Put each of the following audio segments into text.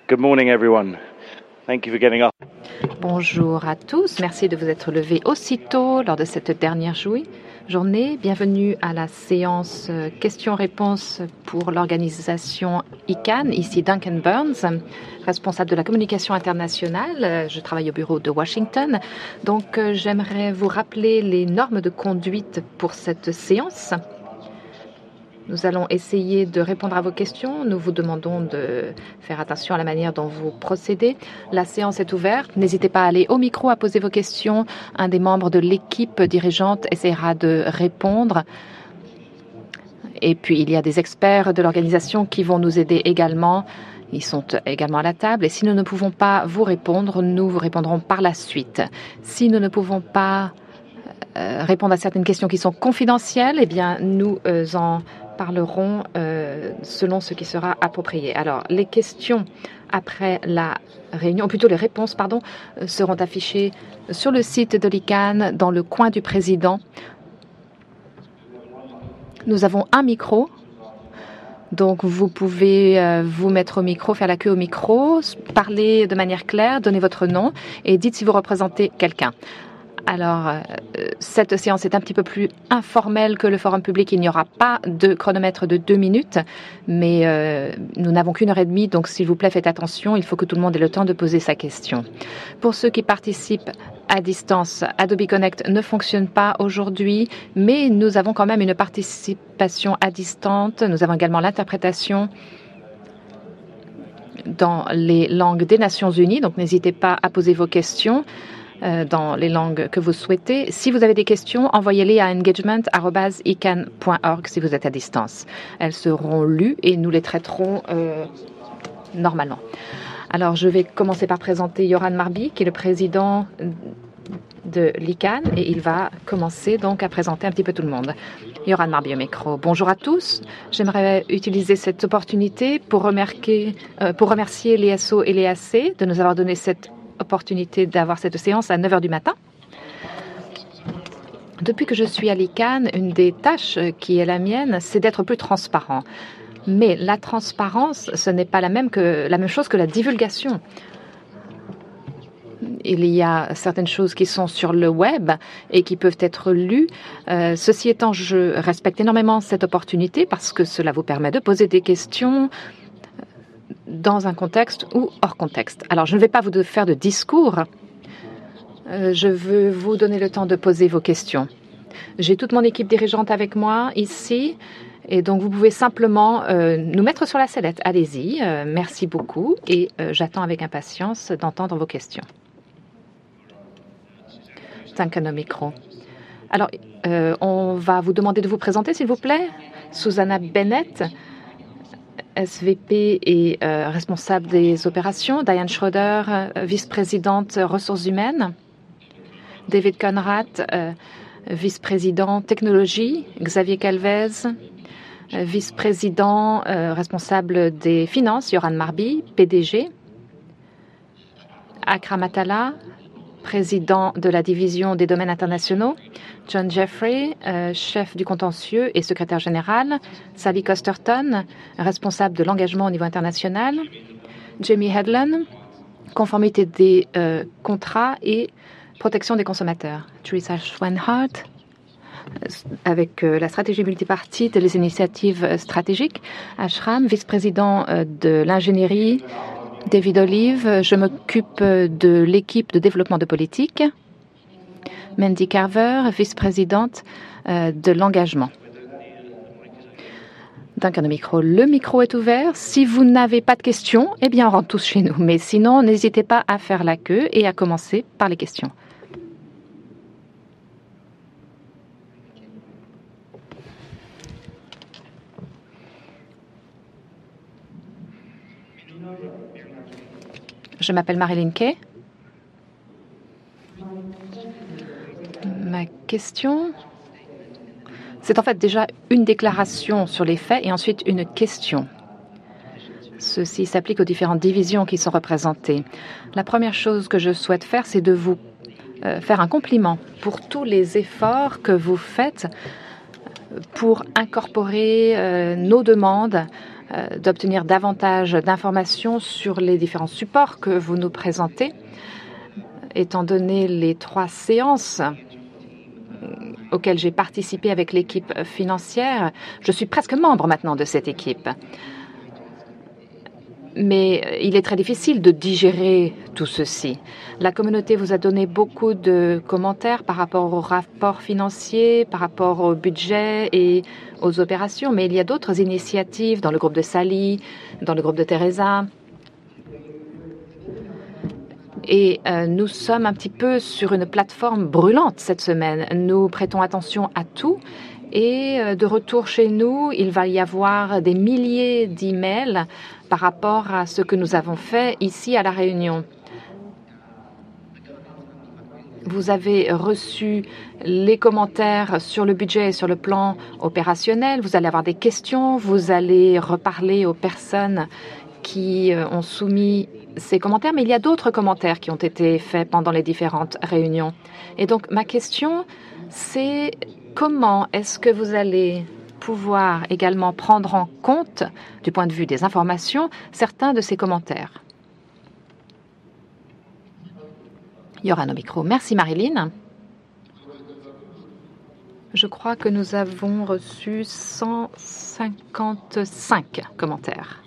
Good morning, everyone. Thank you for getting up. Bonjour à tous. Merci de vous être levés aussitôt lors de cette dernière journée. Bienvenue à la séance questions-réponses pour l'organisation ICANN. Ici Duncan Burns, responsable de la communication internationale. Je travaille au bureau de Washington. Donc, j'aimerais vous rappeler les normes de conduite pour cette séance. Nous allons essayer de répondre à vos questions. Nous vous demandons de faire attention à la manière dont vous procédez. La séance est ouverte. N'hésitez pas à aller au micro, à poser vos questions. Un des membres de l'équipe dirigeante essaiera de répondre. Et puis, il y a des experts de l'organisation qui vont nous aider également. Ils sont également à la table. Et si nous ne pouvons pas vous répondre, nous vous répondrons par la suite. Si nous ne pouvons pas répondre à certaines questions qui sont confidentielles, eh bien, nous en parlerons selon ce qui sera approprié. Alors, les questions après la réunion, ou plutôt les réponses, seront affichées sur le site de l'ICANN dans le coin du président. Nous avons un micro, donc vous pouvez vous mettre au micro, faire la queue au micro, parler de manière claire, donner votre nom et dites si vous représentez quelqu'un. Alors, cette séance est un petit peu plus informelle que le forum public. Il n'y aura pas de chronomètre de 2 minutes, mais nous n'avons qu'une heure et demie, donc s'il vous plaît, faites attention. Il faut que tout le monde ait le temps de poser sa question. Pour ceux qui participent à distance, Adobe Connect ne fonctionne pas aujourd'hui, mais nous avons quand même une participation à distance. Nous avons également l'interprétation dans les langues des Nations Unies, donc n'hésitez pas à poser vos questions dans les langues que vous souhaitez. Si vous avez des questions, envoyez-les à engagement@icann.org si vous êtes à distance. Elles seront lues et nous les traiterons normalement. Alors, je vais commencer par présenter Yoran Marby, qui est le président de l'ICANN, et il va commencer donc à présenter un petit peu tout le monde. Yoran Marby au micro. Bonjour à tous. J'aimerais utiliser cette opportunité pour remercier l'ESO et l'EAC de nous avoir donné cette opportunité d'avoir cette séance à 9 h du matin. Depuis que je suis à l'ICANN, une des tâches qui est la mienne, c'est d'être plus transparent. Mais la transparence, ce n'est pas la même chose que la divulgation. Il y a certaines choses qui sont sur le web et qui peuvent être lues. Ceci étant, je respecte énormément cette opportunité parce que cela vous permet de poser des questions dans un contexte ou hors contexte. Alors, je ne vais pas vous faire de discours. Je veux vous donner le temps de poser vos questions. J'ai toute mon équipe dirigeante avec moi ici, et donc vous pouvez simplement nous mettre sur la sellette. Allez-y, merci beaucoup, et j'attends avec impatience d'entendre vos questions. Duncan au micro. Alors, on va vous demander de vous présenter, s'il vous plaît. Susanna Bennett, SVP et responsable des opérations. Diane Schroeder, vice-présidente ressources humaines. David Conrad, vice-président technologie. Xavier Calvez, vice-président responsable des finances. Yoran Marby, PDG. Akram Attallah, président de la division des domaines internationaux. John Jeffrey, chef du contentieux et secrétaire général. Sally Costerton, responsable de l'engagement au niveau international. Jamie Hedlund, conformité des contrats et protection des consommateurs. Teresa Schweinhardt, avec la stratégie multipartite et les initiatives stratégiques. Ashram, vice-président de l'ingénierie. David Olive, je m'occupe de l'équipe de développement de politique. Mandy Carver, vice-présidente de l'engagement. Duncan au micro. Le micro est ouvert. Si vous n'avez pas de questions, eh bien, on rentre tous chez nous. Mais sinon, n'hésitez pas à faire la queue et à commencer par les questions. Je m'appelle Marilyn Kay. Ma question, c'est en fait déjà une déclaration sur les faits et ensuite une question. Ceci s'applique aux différentes divisions qui sont représentées. La première chose que je souhaite faire, c'est de vous faire un compliment pour tous les efforts que vous faites pour incorporer nos demandes d'obtenir davantage d'informations sur les différents supports que vous nous présentez. Étant donné les 3 séances auxquelles j'ai participé avec l'équipe financière, je suis presque membre maintenant de cette équipe. Mais il est très difficile de digérer tout ceci. La communauté vous a donné beaucoup de commentaires par rapport au rapport financier, par rapport au budget et aux opérations, mais il y a d'autres initiatives dans le groupe de Sally, dans le groupe de Teresa. Et nous sommes un petit peu sur une plateforme brûlante cette semaine. Nous prêtons attention à tout. Et de retour chez nous, il va y avoir des milliers d'emails par rapport à ce que nous avons fait ici à La Réunion. Vous avez reçu les commentaires sur le budget et sur le plan opérationnel. Vous allez avoir des questions. Vous allez reparler aux personnes qui ont soumis ces commentaires. Mais il y a d'autres commentaires qui ont été faits pendant les différentes réunions. Et donc, ma question, c'est comment est-ce que vous allez pouvoir également prendre en compte, du point de vue des informations, certains de ces commentaires? Yoran au micro. Merci Marilyn. Je crois que nous avons reçu 155 commentaires.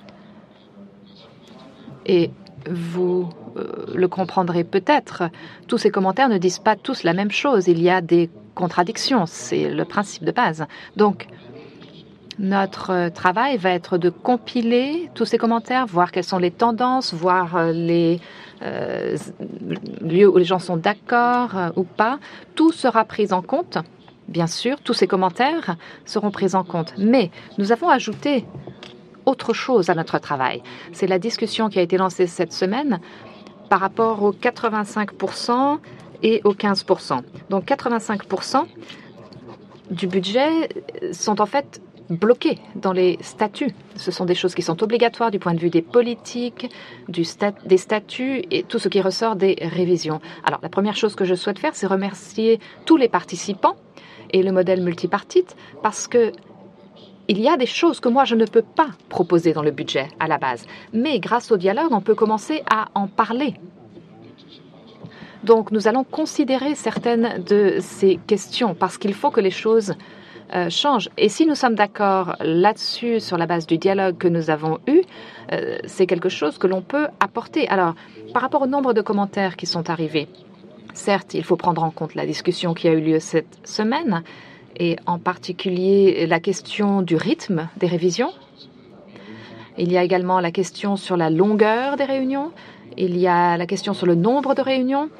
Et vous le comprendrez peut-être, tous ces commentaires ne disent pas tous la même chose. Il y a des contradictions, c'est le principe de base. Donc, notre travail va être de compiler tous ces commentaires, voir quelles sont les tendances, voir les lieux où les gens sont d'accord ou pas. Tout sera pris en compte, bien sûr, tous ces commentaires seront pris en compte. Mais nous avons ajouté autre chose à notre travail. C'est la discussion qui a été lancée cette semaine par rapport aux 85% et aux 15%. Donc 85% du budget sont en fait bloqués dans les statuts. Ce sont des choses qui sont obligatoires du point de vue des politiques, des statuts et tout ce qui ressort des révisions. Alors la première chose que je souhaite faire, c'est remercier tous les participants et le modèle multipartite parce que il y a des choses que moi, je ne peux pas proposer dans le budget à la base. Mais grâce au dialogue, on peut commencer à en parler. Donc, nous allons considérer certaines de ces questions parce qu'il faut que les choses changent. Et si nous sommes d'accord là-dessus, sur la base du dialogue que nous avons eu, c'est quelque chose que l'on peut apporter. Alors, par rapport au nombre de commentaires qui sont arrivés, certes, il faut prendre en compte la discussion qui a eu lieu cette semaine, et en particulier la question du rythme des révisions. Il y a également la question sur la longueur des réunions. Il y a la question sur le nombre de réunions.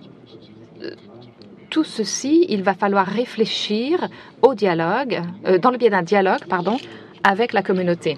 Tout ceci, il va falloir réfléchir au dialogue, dans le biais d'un dialogue, avec la communauté.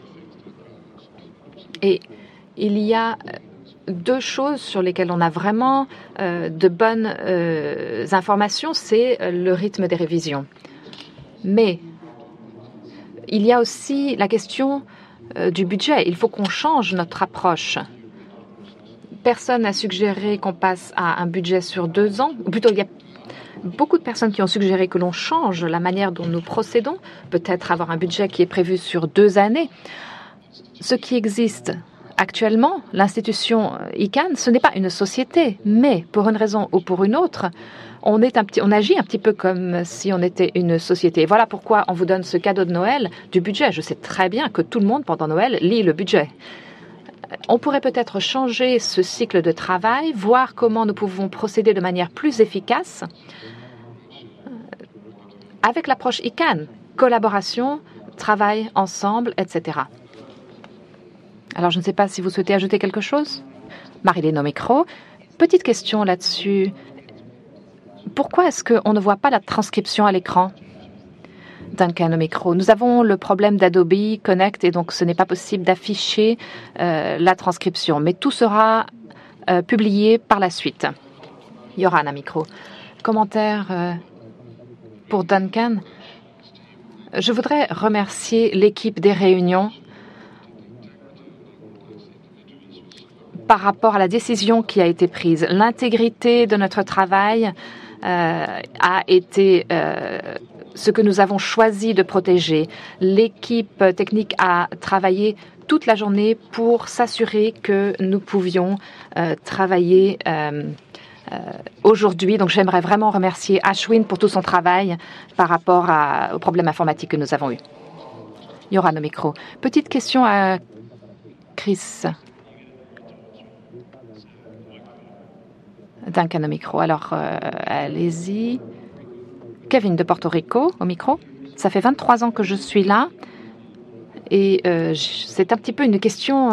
Et il y a 2 choses sur lesquelles on a vraiment de bonnes informations, c'est le rythme des révisions. Mais il y a aussi la question du budget. Il faut qu'on change notre approche. Personne n'a suggéré qu'on passe à un budget sur 2 ans. Ou plutôt, il y a beaucoup de personnes qui ont suggéré que l'on change la manière dont nous procédons. Peut-être avoir un budget qui est prévu sur 2 années. Ce qui existe actuellement, l'institution ICANN, ce n'est pas une société. Mais pour une raison ou pour une autre, on agit un petit peu comme si on était une société. Voilà pourquoi on vous donne ce cadeau de Noël du budget. Je sais très bien que tout le monde, pendant Noël, lit le budget. On pourrait peut-être changer ce cycle de travail, voir comment nous pouvons procéder de manière plus efficace avec l'approche ICANN, collaboration, travail ensemble, etc. Alors, je ne sais pas si vous souhaitez ajouter quelque chose. Marilyn au micro. Petite question là-dessus. Pourquoi est-ce qu'on ne voit pas la transcription à l'écran? Duncan au micro. Nous avons le problème d'Adobe Connect et donc ce n'est pas possible d'afficher la transcription. Mais tout sera publié par la suite. Yoran à micro. Commentaire pour Duncan. Je voudrais remercier l'équipe des réunions par rapport à la décision qui a été prise. L'intégrité de notre travail a été ce que nous avons choisi de protéger. L'équipe technique a travaillé toute la journée pour s'assurer que nous pouvions travailler aujourd'hui. Donc, j'aimerais vraiment remercier Ashwin pour tout son travail par rapport aux problèmes informatiques que nous avons eus. Yoran au micro. Petite question à Chris. Duncan au micro. Alors, allez-y. Kevin de Porto Rico au micro. Ça fait 23 ans que je suis là. Et c'est un petit peu une question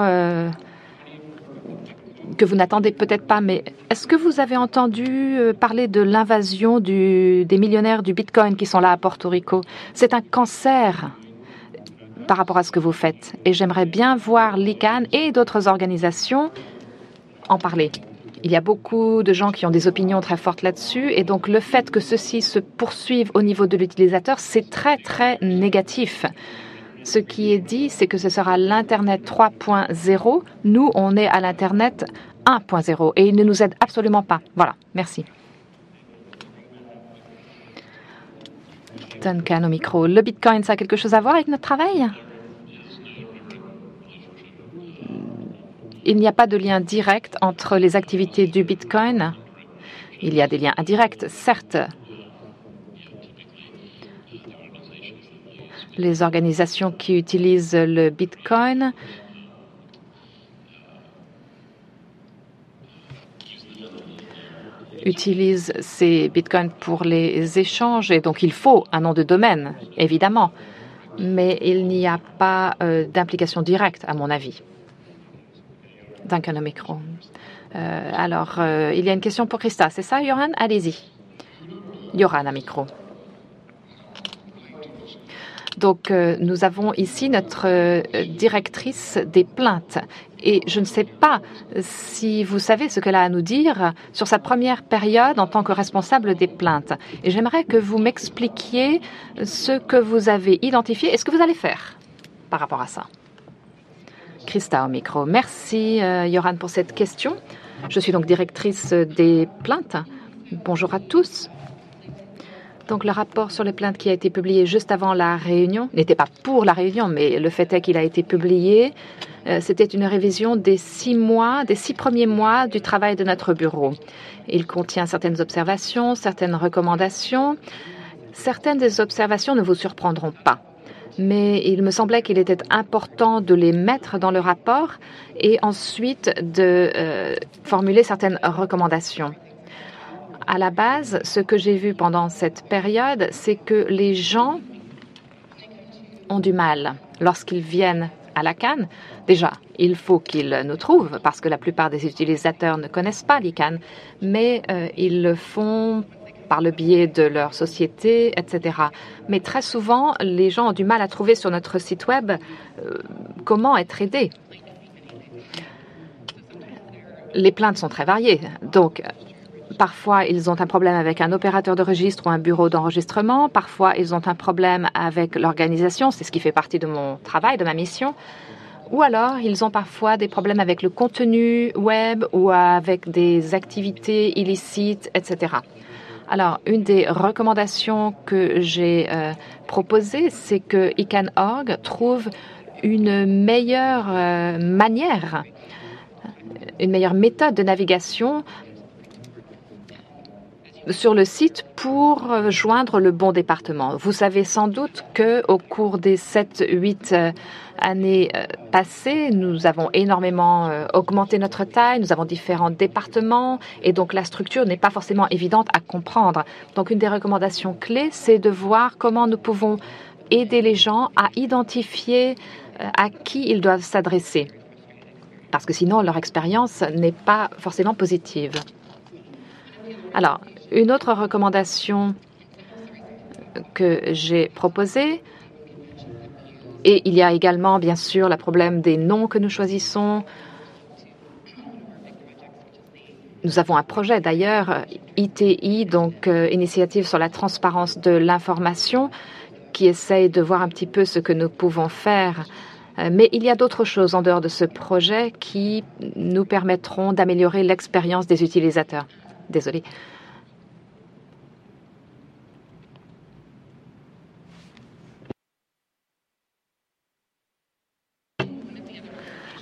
que vous n'attendez peut-être pas, mais est-ce que vous avez entendu parler de l'invasion des millionnaires du Bitcoin qui sont là à Porto Rico? C'est un cancer par rapport à ce que vous faites. Et j'aimerais bien voir l'ICANN et d'autres organisations en parler. Il y a beaucoup de gens qui ont des opinions très fortes là-dessus. Et donc, le fait que ceci se poursuive au niveau de l'utilisateur, c'est très, très négatif. Ce qui est dit, c'est que ce sera l'Internet 3.0. Nous, on est à l'Internet 1.0 et il ne nous aide absolument pas. Voilà, merci. Duncan au micro. Le Bitcoin, ça a quelque chose à voir avec notre travail? Il n'y a pas de lien direct entre les activités du Bitcoin. Il y a des liens indirects, certes. Les organisations qui utilisent le Bitcoin utilisent ces Bitcoins pour les échanges et donc il faut un nom de domaine, évidemment. Mais il n'y a pas d'implication directe, à mon avis. Duncan au micro. Alors, il y a une question pour Christa, c'est ça, Yoran? Allez-y. Yoran à micro. Donc, nous avons ici notre directrice des plaintes. Et je ne sais pas si vous savez ce qu'elle a à nous dire sur sa première période en tant que responsable des plaintes. Et j'aimerais que vous m'expliquiez ce que vous avez identifié et ce que vous allez faire par rapport à ça. Christa au micro. Merci, Yoran, pour cette question. Je suis donc directrice des plaintes. Bonjour à tous. Donc, le rapport sur les plaintes qui a été publié juste avant la réunion n'était pas pour la réunion, mais le fait est qu'il a été publié. C'était une révision des 6 premiers mois du travail de notre bureau. Il contient certaines observations, certaines recommandations. Certaines des observations ne vous surprendront pas. Mais il me semblait qu'il était important de les mettre dans le rapport et ensuite de formuler certaines recommandations. À la base, ce que j'ai vu pendant cette période, c'est que les gens ont du mal lorsqu'ils viennent à l'ICANN. Déjà, il faut qu'ils nous trouvent parce que la plupart des utilisateurs ne connaissent pas l'ICANN, mais ils le font par le biais de leur société, etc. Mais très souvent, les gens ont du mal à trouver sur notre site web comment être aidés. Les plaintes sont très variées. Donc, parfois, ils ont un problème avec un opérateur de registre ou un bureau d'enregistrement. Parfois, ils ont un problème avec l'organisation. C'est ce qui fait partie de mon travail, de ma mission. Ou alors, ils ont parfois des problèmes avec le contenu web ou avec des activités illicites, etc. Alors, une des recommandations que j'ai proposées, c'est que ICANN.org trouve une meilleure manière, une meilleure méthode de navigation sur le site pour joindre le bon département. Vous savez sans doute qu'au cours des 7-8 années passées, nous avons énormément augmenté notre taille, nous avons différents départements et donc la structure n'est pas forcément évidente à comprendre. Donc une des recommandations clés, c'est de voir comment nous pouvons aider les gens à identifier à qui ils doivent s'adresser. Parce que sinon, leur expérience n'est pas forcément positive. Alors, une autre recommandation que j'ai proposée, et il y a également, bien sûr, le problème des noms que nous choisissons. Nous avons un projet, d'ailleurs, ITI, donc Initiative sur la transparence de l'information, qui essaye de voir un petit peu ce que nous pouvons faire. Mais il y a d'autres choses en dehors de ce projet qui nous permettront d'améliorer l'expérience des utilisateurs. Désolée.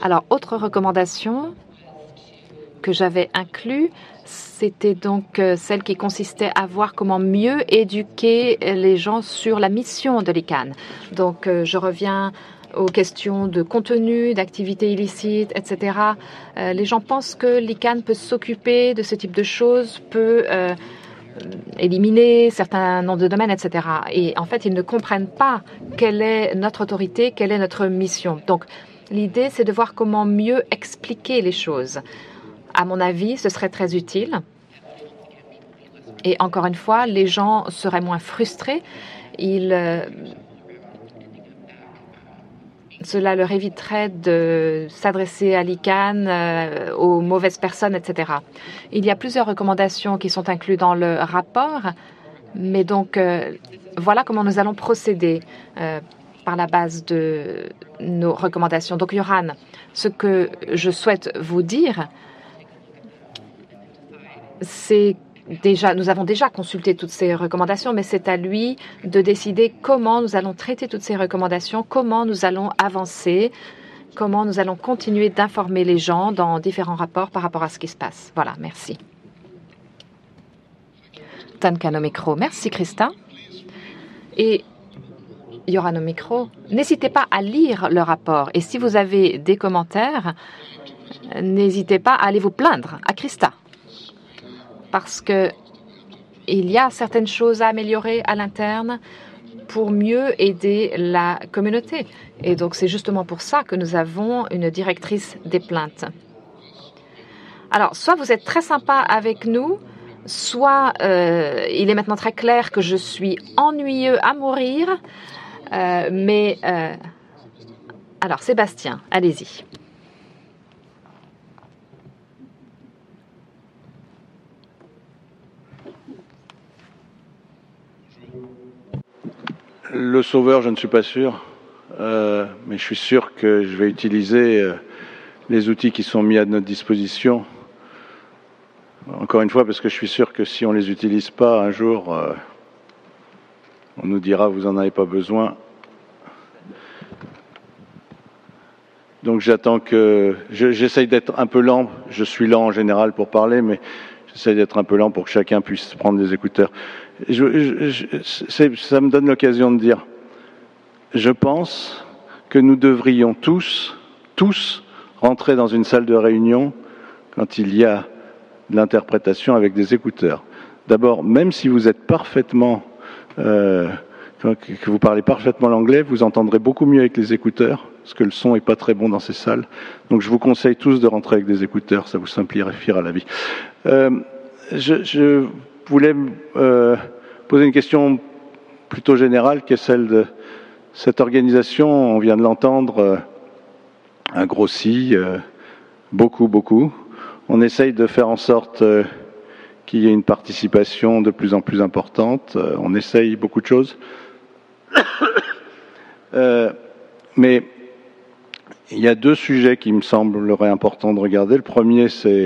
Alors, autre recommandation que j'avais inclus, c'était donc celle qui consistait à voir comment mieux éduquer les gens sur la mission de l'ICANN. Donc, je reviens aux questions de contenu, d'activités illicites, etc. Les gens pensent que l'ICANN peut s'occuper de ce type de choses, peut éliminer certains noms de domaines, etc. Et en fait, ils ne comprennent pas quelle est notre autorité, quelle est notre mission. Donc, l'idée, c'est de voir comment mieux expliquer les choses. À mon avis, ce serait très utile. Et encore une fois, les gens seraient moins frustrés. Cela leur éviterait de s'adresser à l'ICANN, aux mauvaises personnes, etc. Il y a plusieurs recommandations qui sont incluses dans le rapport, mais donc voilà comment nous allons procéder par la base de nos recommandations. Donc, Yoran, ce que je souhaite vous dire, c'est nous avons déjà consulté toutes ces recommandations, mais c'est à lui de décider comment nous allons traiter toutes ces recommandations, comment nous allons avancer, comment nous allons continuer d'informer les gens dans différents rapports par rapport à ce qui se passe. Voilà, merci. Duncan au micro. Merci, Christa. Et Yoran au micro. N'hésitez pas à lire le rapport. Et si vous avez des commentaires, n'hésitez pas à aller vous plaindre à Christa. Parce qu'il y a certaines choses à améliorer à l'interne pour mieux aider la communauté. Et donc, c'est justement pour ça que nous avons une directrice des plaintes. Alors, soit vous êtes très sympa avec nous, soit il est maintenant très clair que je suis ennuyeux à mourir. Alors, Sébastien, allez-y. Le sauveur, je ne suis pas sûr, mais je suis sûr que je vais utiliser les outils qui sont mis à notre disposition. Encore une fois, parce que je suis sûr que si on ne les utilise pas, un jour, on nous dira « vous n'en avez pas besoin ». Donc j'attends que... J'essaye d'être un peu lent, je suis lent en général pour parler, mais j'essaye d'être un peu lent pour que chacun puisse prendre des écouteurs. Ça me donne l'occasion de dire, je pense que nous devrions tous rentrer dans une salle de réunion quand il y a de l'interprétation avec des écouteurs. D'abord, même si vous êtes parfaitement, que vous parlez parfaitement l'anglais, vous entendrez beaucoup mieux avec les écouteurs, parce que le son n'est pas très bon dans ces salles. Donc je vous conseille tous de rentrer avec des écouteurs, ça vous simplifiera la vie. Je voulais poser une question plutôt générale, qui est celle de cette organisation. On vient de l'entendre, a grossi beaucoup. On essaye de faire en sorte qu'il y ait une participation de plus en plus importante. On essaye beaucoup de choses. Mais il y a deux sujets qui me sembleraient importants de regarder. Le premier, c'est...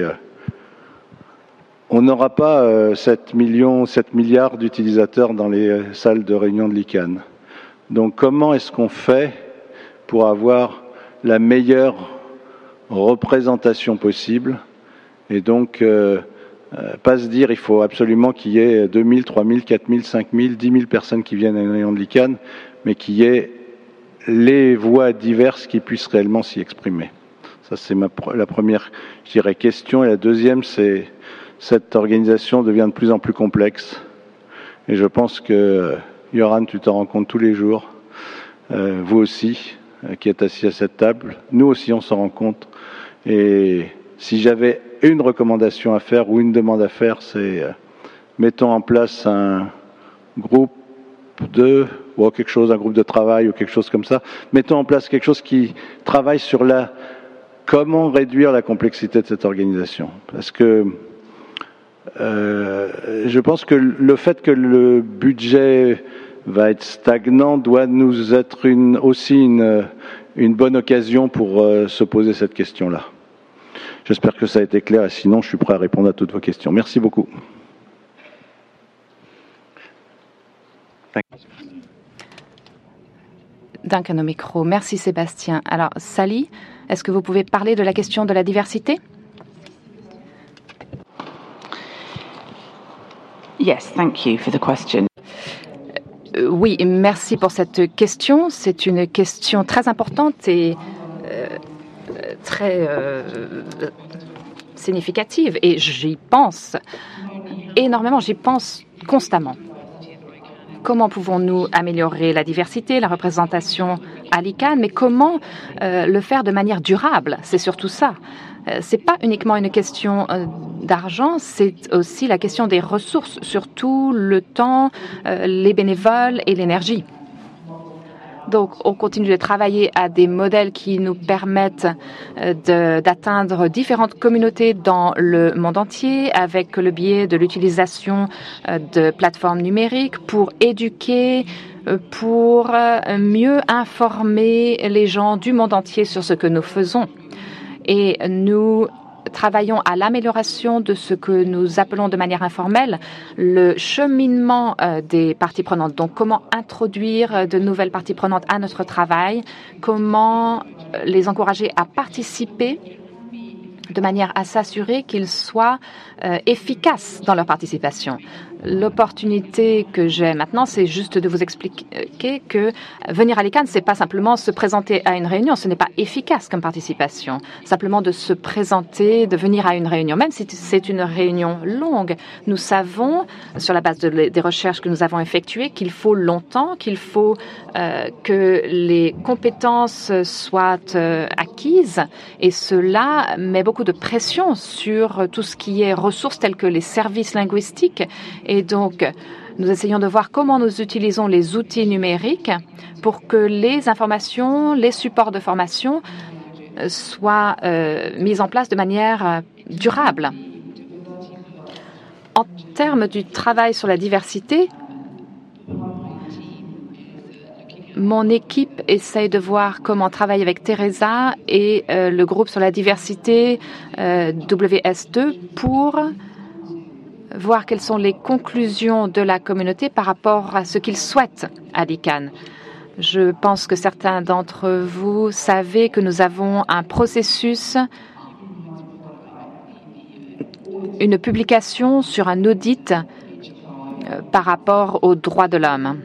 on n'aura pas 7 milliards d'utilisateurs dans les salles de réunion de l'ICANN. Donc comment est-ce qu'on fait pour avoir la meilleure représentation possible? Et donc, pas se dire il faut absolument qu'il y ait 2000, 3000, 4000, 5000, 10 000 personnes qui viennent à une réunion de l'ICANN, mais qu'il y ait les voix diverses qui puissent réellement s'y exprimer. Ça, c'est la première, je dirais, question. Et la deuxième, c'est cette organisation devient de plus en plus complexe. Et je pense que, Yoran, tu t'en rends compte tous les jours. Vous aussi, qui êtes assis à cette table. Nous aussi, on s'en rend compte. Et si j'avais une recommandation à faire ou une demande à faire, c'est mettons en place un groupe ou quelque chose, un groupe de travail ou quelque chose comme ça. Mettons en place quelque chose qui travaille sur comment réduire la complexité de cette organisation. Parce que je pense que le fait que le budget va être stagnant doit nous être aussi une bonne occasion pour se poser cette question-là. J'espère que ça a été clair et sinon je suis prêt à répondre à toutes vos questions. Merci beaucoup. Duncan au micro. Merci Sébastien. Alors Sally, Est-ce que vous pouvez parler de la question de la diversité? Yes, thank you for the question. Oui, merci pour cette question. C'est une question très importante et très significative. Et j'y pense énormément, j'y pense constamment. Comment pouvons-nous améliorer la diversité, la représentation à l'ICANN, mais comment le faire de manière durable? C'est surtout ça. C'est pas uniquement une question d'argent, c'est aussi la question des ressources, surtout le temps, les bénévoles et l'énergie. Donc, on continue de travailler à des modèles qui nous permettent d'atteindre différentes communautés dans le monde entier avec le biais de l'utilisation de plateformes numériques pour éduquer, pour mieux informer les gens du monde entier sur ce que nous faisons. Et nous travaillons à l'amélioration de ce que nous appelons de manière informelle le cheminement des parties prenantes. Donc, comment introduire de nouvelles parties prenantes à notre travail, comment les encourager à participer de manière à s'assurer qu'ils soient efficaces dans leur participation. L'opportunité que j'ai maintenant, c'est juste de vous expliquer que venir à l'ICANN, c'est pas simplement se présenter à une réunion, ce n'est pas efficace comme participation. Simplement de se présenter, de venir à une réunion, même si c'est une réunion longue. Nous savons, sur la base des recherches que nous avons effectuées, qu'il faut longtemps, qu'il faut que les compétences soient acquises, et cela met beaucoup de pression sur tout ce qui est ressources telles que les services linguistiques. Et donc, nous essayons de voir comment nous utilisons les outils numériques pour que les informations, les supports de formation soient mis en place de manière durable. En termes du travail sur la diversité, mon équipe essaye de voir comment travailler avec Teresa et le groupe sur la diversité WS2 pour voir quelles sont les conclusions de la communauté par rapport à ce qu'ils souhaitent à l'ICANN. Je pense que certains d'entre vous savez que nous avons un processus, une publication sur un audit par rapport aux droits de l'homme.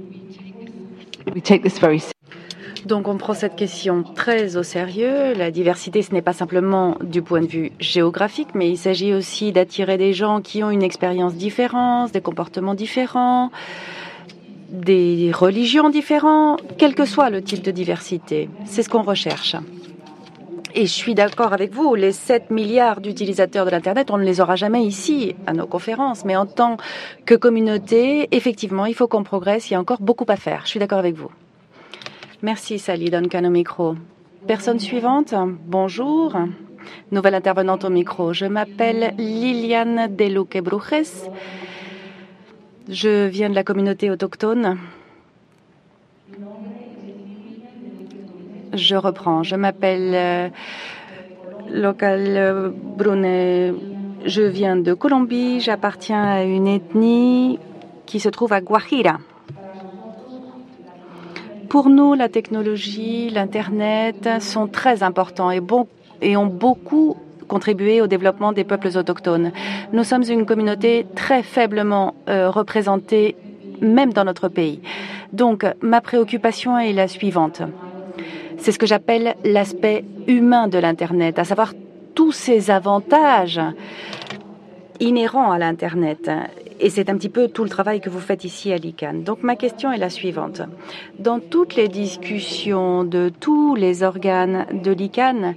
Donc, on prend cette question très au sérieux. La diversité, ce n'est pas simplement du point de vue géographique, mais il s'agit aussi d'attirer des gens qui ont une expérience différente, des comportements différents, des religions différentes, quel que soit le type de diversité. C'est ce qu'on recherche. Et je suis d'accord avec vous, les 7 milliards d'utilisateurs de l'Internet, on ne les aura jamais ici à nos conférences. Mais en tant que communauté, effectivement, il faut qu'on progresse. Il y a encore beaucoup à faire. Je suis d'accord avec vous. Merci, Sally Duncan au micro. Personne suivante, bonjour. Nouvelle intervenante au micro. Je m'appelle Liliane Deluque Brujes. Je viens de la communauté autochtone. Je reprends. Je m'appelle Local Brune. Je viens de Colombie. J'appartiens à une ethnie qui se trouve à Guajira. Pour nous, la technologie, l'Internet sont très importants et ont beaucoup contribué au développement des peuples autochtones. Nous sommes une communauté très faiblement représentée, même dans notre pays. Donc, ma préoccupation est la suivante. C'est ce que j'appelle l'aspect humain de l'Internet, à savoir tous ces avantages inhérents à l'Internet. Et c'est un petit peu tout le travail que vous faites ici à l'ICANN. Donc ma question est la suivante. Dans toutes les discussions de tous les organes de l'ICANN,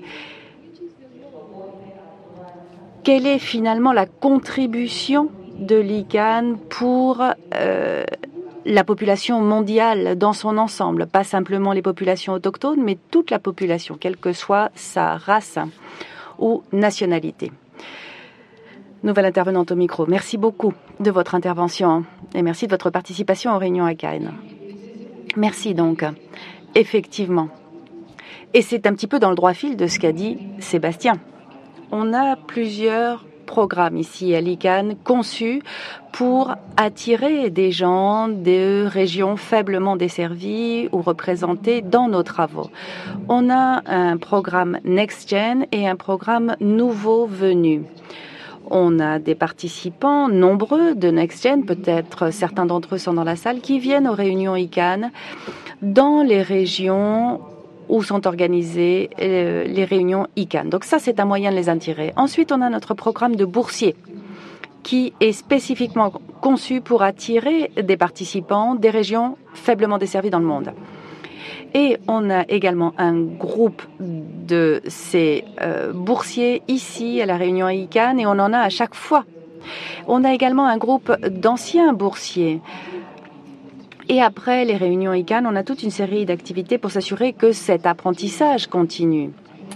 quelle est finalement la contribution de l'ICANN pour la population mondiale dans son ensemble? Pas simplement les populations autochtones, mais toute la population, quelle que soit sa race ou nationalité. Nouvelle intervenante au micro. Merci beaucoup de votre intervention et merci de votre participation aux réunions ICANN. Merci donc. Effectivement. Et c'est un petit peu dans le droit fil de ce qu'a dit Sébastien. On a plusieurs programme ici à l'ICANN conçu pour attirer des gens de régions faiblement desservies ou représentées dans nos travaux. On a un programme NextGen et un programme Nouveau Venu. On a des participants nombreux de NextGen, peut-être certains d'entre eux sont dans la salle, qui viennent aux réunions ICANN dans les régions où sont organisées les réunions ICANN. Donc ça, c'est un moyen de les attirer. Ensuite, on a notre programme de boursiers qui est spécifiquement conçu pour attirer des participants des régions faiblement desservies dans le monde. Et on a également un groupe de ces boursiers ici à la réunion ICANN et on en a à chaque fois. On a également un groupe d'anciens boursiers. Et après les réunions ICANN, on a toute une série d'activités pour s'assurer que cet apprentissage continue.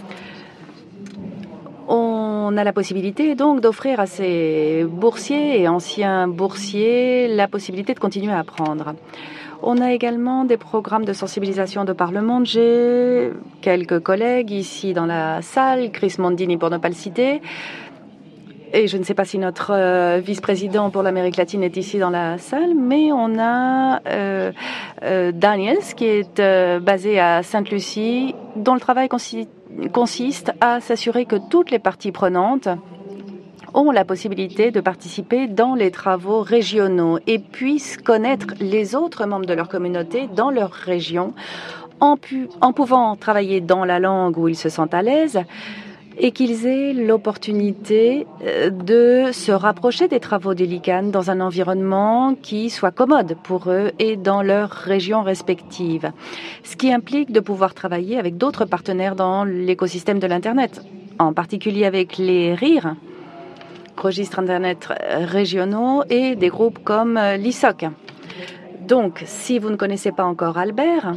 On a la possibilité donc d'offrir à ces boursiers et anciens boursiers la possibilité de continuer à apprendre. On a également des programmes de sensibilisation de par le monde. J'ai quelques collègues ici dans la salle, Chris Mondini pour ne pas le citer. Et je ne sais pas si notre vice-président pour l'Amérique latine est ici dans la salle, mais on a Daniels qui est basé à Sainte-Lucie, dont le travail consiste à s'assurer que toutes les parties prenantes ont la possibilité de participer dans les travaux régionaux et puissent connaître les autres membres de leur communauté dans leur région en pouvant travailler dans la langue où ils se sentent à l'aise et qu'ils aient l'opportunité de se rapprocher des travaux de l'ICANN dans un environnement qui soit commode pour eux et dans leur région respective. Ce qui implique de pouvoir travailler avec d'autres partenaires dans l'écosystème de l'Internet, en particulier avec les RIR, registres Internet régionaux, et des groupes comme l'ISOC. Donc, si vous ne connaissez pas encore Albert,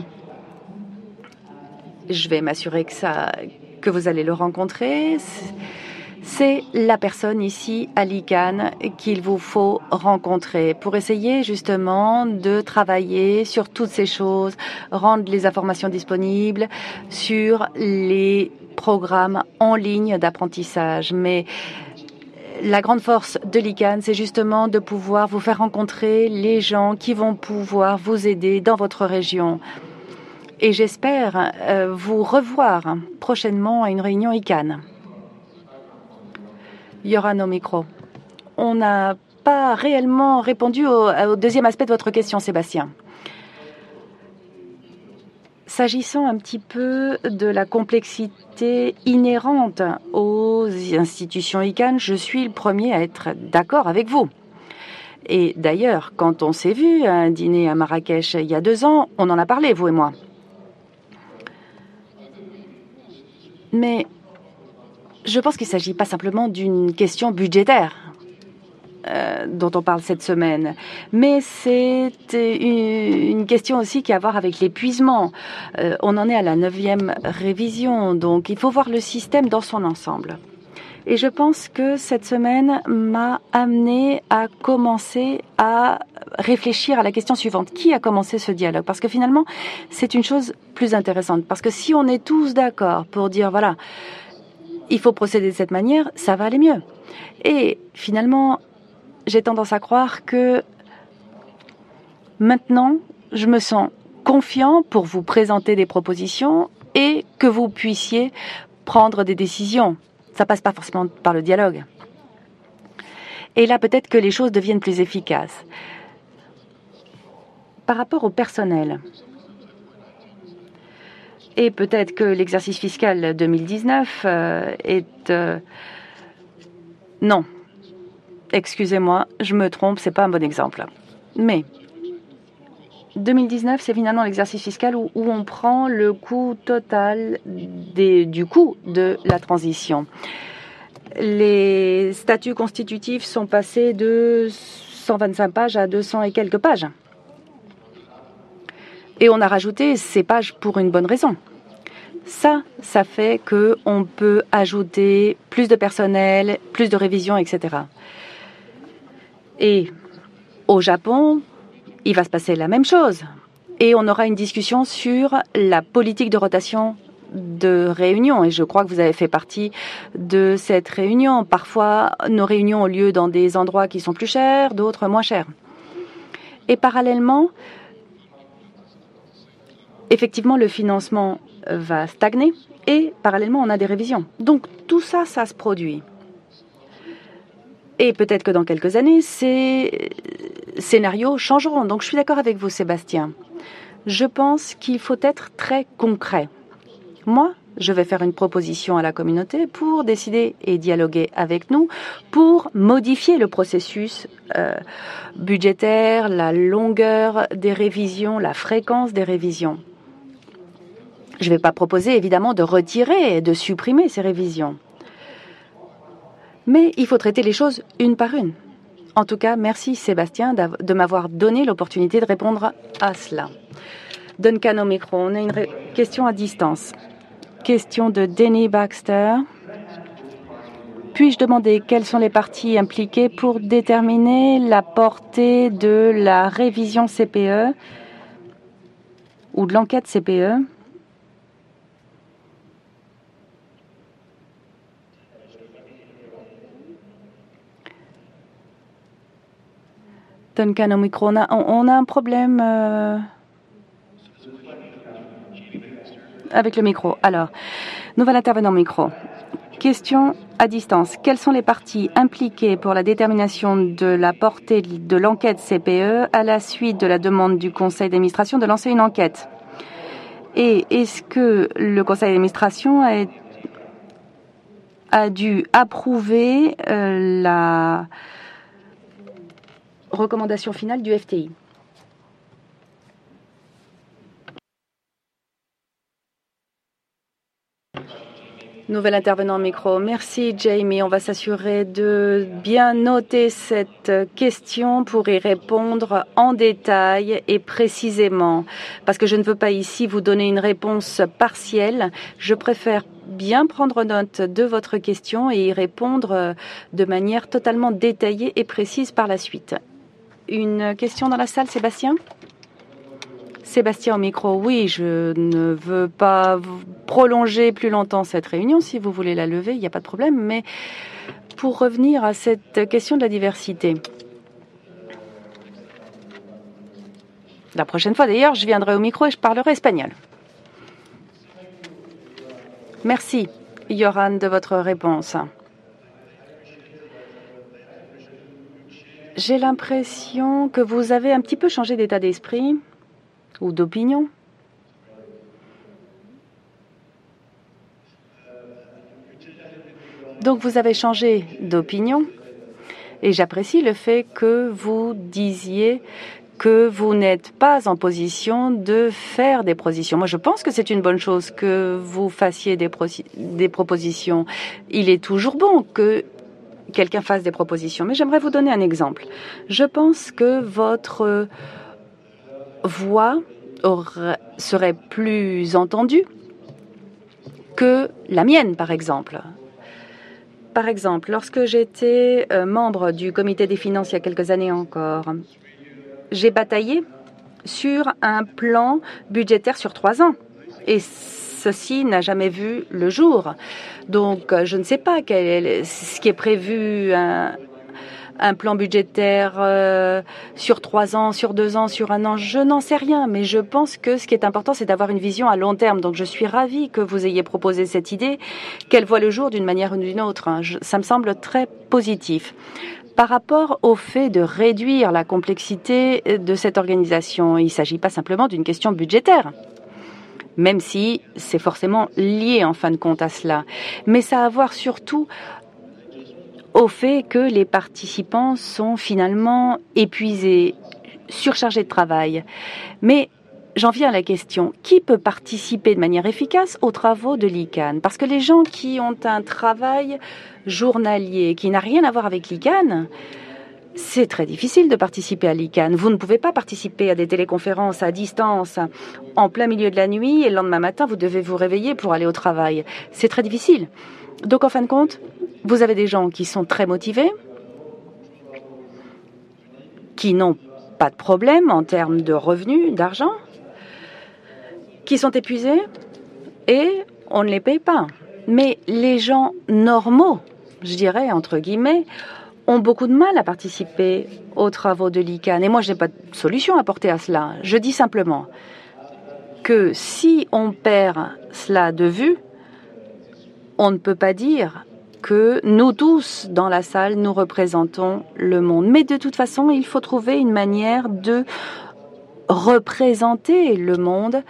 je vais m'assurer que vous allez le rencontrer. C'est la personne ici à l'ICANN qu'il vous faut rencontrer pour essayer justement de travailler sur toutes ces choses, rendre les informations disponibles sur les programmes en ligne d'apprentissage. Mais la grande force de l'ICANN, c'est justement de pouvoir vous faire rencontrer les gens qui vont pouvoir vous aider dans votre région. Et j'espère vous revoir prochainement à une réunion ICANN. Il y aura nos micros. On n'a pas réellement répondu au deuxième aspect de votre question, Sébastien. S'agissant un petit peu de la complexité inhérente aux institutions ICANN, je suis le premier à être d'accord avec vous. Et d'ailleurs, quand on s'est vu à un dîner à Marrakech il y a 2 ans, on en a parlé, vous et moi. Mais je pense qu'il ne s'agit pas simplement d'une question budgétaire dont on parle cette semaine, mais c'est une question aussi qui a à voir avec l'épuisement. On en est à la 9e révision, donc il faut voir le système dans son ensemble. Et je pense que cette semaine m'a amené à commencer à réfléchir à la question suivante. Qui a commencé ce dialogue? Parce que finalement, c'est une chose plus intéressante. Parce que si on est tous d'accord pour dire, voilà, il faut procéder de cette manière, ça va aller mieux. Et finalement, j'ai tendance à croire que maintenant, je me sens confiant pour vous présenter des propositions et que vous puissiez prendre des décisions. Ça passe pas forcément par le dialogue. Et là, peut-être que les choses deviennent plus efficaces. Par rapport au personnel, et peut-être que l'exercice fiscal 2019 est... Non, excusez-moi, je me trompe, c'est pas un bon exemple. Mais 2019, c'est finalement l'exercice fiscal où on prend le coût total du coût de la transition. Les statuts constitutifs sont passés de 125 pages à 200 et quelques pages. Et on a rajouté ces pages pour une bonne raison. Ça fait qu'on peut ajouter plus de personnel, plus de révisions, etc. Et au Japon, il va se passer la même chose. Et on aura une discussion sur la politique de rotation de réunions et je crois que vous avez fait partie de cette réunion. Parfois, nos réunions ont lieu dans des endroits qui sont plus chers, d'autres moins chers. Et parallèlement, effectivement, le financement va stagner et parallèlement, on a des révisions. Donc, tout ça, ça se produit. Et peut-être que dans quelques années, ces scénarios changeront. Donc, je suis d'accord avec vous, Sébastien. Je pense qu'il faut être très concret. Moi, je vais faire une proposition à la communauté pour décider et dialoguer avec nous pour modifier le processus budgétaire, la longueur des révisions, la fréquence des révisions. Je ne vais pas proposer, évidemment, de retirer et de supprimer ces révisions. Mais il faut traiter les choses une par une. En tout cas, merci Sébastien de m'avoir donné l'opportunité de répondre à cela. Duncan au micro, on a une question à distance. Question de Denny Baxter. Puis-je demander quelles sont les parties impliquées pour déterminer la portée de la révision CPE ou de l'enquête CPE? Duncan au micro, on a un problème avec le micro. Alors, nouvel intervenant micro. Question à distance. Quelles sont les parties impliquées pour la détermination de la portée de l'enquête CPE à la suite de la demande du conseil d'administration de lancer une enquête? Et est-ce que le conseil d'administration a dû approuver la recommandation finale du FTI? Nouvel intervenant micro. Merci Jamie. On va s'assurer de bien noter cette question pour y répondre en détail et précisément. Parce que je ne veux pas ici vous donner une réponse partielle. Je préfère bien prendre note de votre question et y répondre de manière totalement détaillée et précise par la suite. Une question dans la salle, Sébastien? Sébastien au micro. Oui, je ne veux pas prolonger plus longtemps cette réunion. Si vous voulez la lever, il n'y a pas de problème. Mais pour revenir à cette question de la diversité. La prochaine fois, d'ailleurs, je viendrai au micro et je parlerai espagnol. Merci, Yoran, de votre réponse. J'ai l'impression que vous avez un petit peu changé d'état d'esprit ou d'opinion. Donc vous avez changé d'opinion et j'apprécie le fait que vous disiez que vous n'êtes pas en position de faire des propositions. Moi, je pense que c'est une bonne chose que vous fassiez des propositions. Il est toujours bon que quelqu'un fasse des propositions, mais j'aimerais vous donner un exemple. Je pense que votre voix serait plus entendue que la mienne, par exemple. Par exemple, lorsque j'étais membre du comité des finances il y a quelques années encore, j'ai bataillé sur un plan budgétaire sur 3 ans. Et ceci n'a jamais vu le jour. Donc, je ne sais pas ce qui est prévu, un plan budgétaire sur 3 ans, sur 2 ans, sur 1 an, je n'en sais rien. Mais je pense que ce qui est important, c'est d'avoir une vision à long terme. Donc, je suis ravie que vous ayez proposé cette idée, qu'elle voit le jour d'une manière ou d'une autre. Ça me semble très positif. Par rapport au fait de réduire la complexité de cette organisation, il ne s'agit pas simplement d'une question budgétaire, même si c'est forcément lié en fin de compte à cela. Mais ça a à voir surtout au fait que les participants sont finalement épuisés, surchargés de travail. Mais j'en viens à la question, qui peut participer de manière efficace aux travaux de l'ICANN? Parce que les gens qui ont un travail journalier qui n'a rien à voir avec l'ICANN, c'est très difficile de participer à l'ICANN. Vous ne pouvez pas participer à des téléconférences à distance en plein milieu de la nuit et le lendemain matin, vous devez vous réveiller pour aller au travail. C'est très difficile. Donc, en fin de compte, vous avez des gens qui sont très motivés, qui n'ont pas de problème en termes de revenus, d'argent, qui sont épuisés et on ne les paye pas. Mais les gens normaux, je dirais, entre guillemets, ont beaucoup de mal à participer aux travaux de l'ICANN. Et moi, je n'ai pas de solution à apporter à cela. Je dis simplement que si on perd cela de vue, on ne peut pas dire que nous tous, dans la salle, nous représentons le monde. Mais de toute façon, il faut trouver une manière de représenter le monde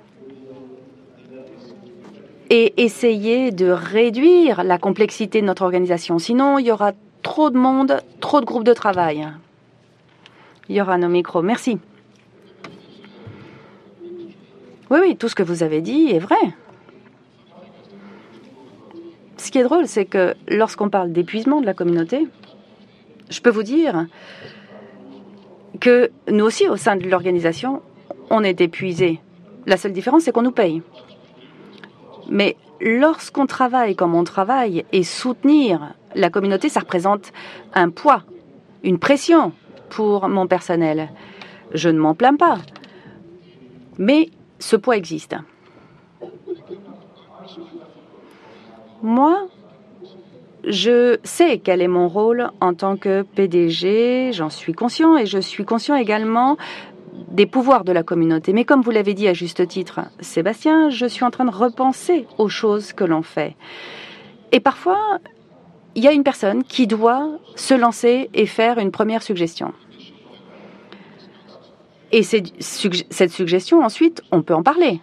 et essayer de réduire la complexité de notre organisation. Sinon, il y aura trop de monde, trop de groupes de travail. Il y aura nos micros. Merci. Oui, tout ce que vous avez dit est vrai. Ce qui est drôle, c'est que lorsqu'on parle d'épuisement de la communauté, je peux vous dire que nous aussi, au sein de l'organisation, on est épuisés. La seule différence, c'est qu'on nous paye. Mais lorsqu'on travaille comme on travaille et soutenir la communauté, ça représente un poids, une pression pour mon personnel. Je ne m'en plains pas. Mais ce poids existe. Moi, je sais quel est mon rôle en tant que PDG, j'en suis conscient et je suis conscient également des pouvoirs de la communauté. Mais comme vous l'avez dit à juste titre, Sébastien, je suis en train de repenser aux choses que l'on fait. Et parfois, il y a une personne qui doit se lancer et faire une première suggestion. Et cette suggestion, ensuite, on peut en parler.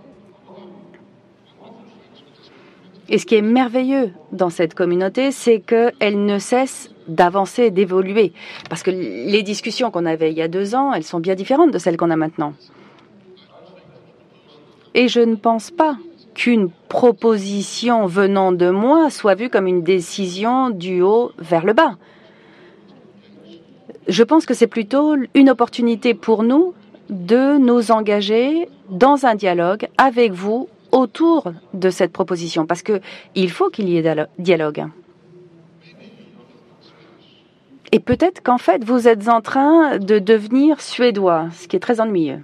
Et ce qui est merveilleux dans cette communauté, c'est qu'elle ne cesse d'avancer et d'évoluer. Parce que les discussions qu'on avait il y a 2 ans, elles sont bien différentes de celles qu'on a maintenant. Et je ne pense pas qu'une proposition venant de moi soit vue comme une décision du haut vers le bas. Je pense que c'est plutôt une opportunité pour nous de nous engager dans un dialogue avec vous autour de cette proposition, parce qu'il faut qu'il y ait dialogue. Et peut-être qu'en fait, vous êtes en train de devenir suédois, ce qui est très ennuyeux.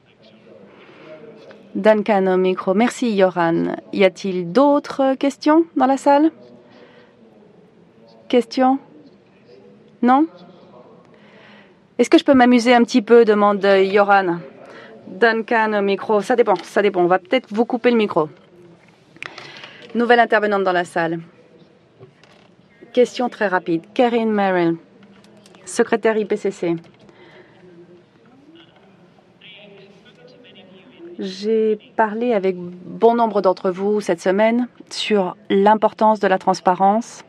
Duncan au micro. Merci, Yoran. Y a-t-il d'autres questions dans la salle? Questions? Non? Est-ce que je peux m'amuser un petit peu, demande Yoran. Duncan au micro. Ça dépend. On va peut-être vous couper le micro. Nouvelle intervenante dans la salle. Question très rapide. Karine Merrill, secrétaire IPCC. J'ai parlé avec bon nombre d'entre vous cette semaine sur l'importance de la transparence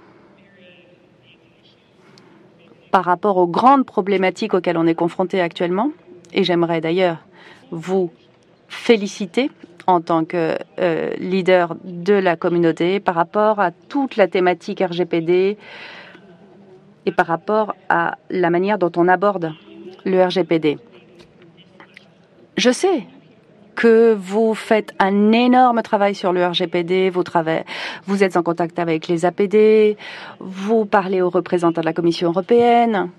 par rapport aux grandes problématiques auxquelles on est confronté actuellement. Et j'aimerais d'ailleurs vous féliciter en tant que leader de la communauté par rapport à toute la thématique RGPD et par rapport à la manière dont on aborde le RGPD. Je sais que vous faites un énorme travail sur le RGPD, vous êtes en contact avec les APD, vous parlez aux représentants de la Commission européenne.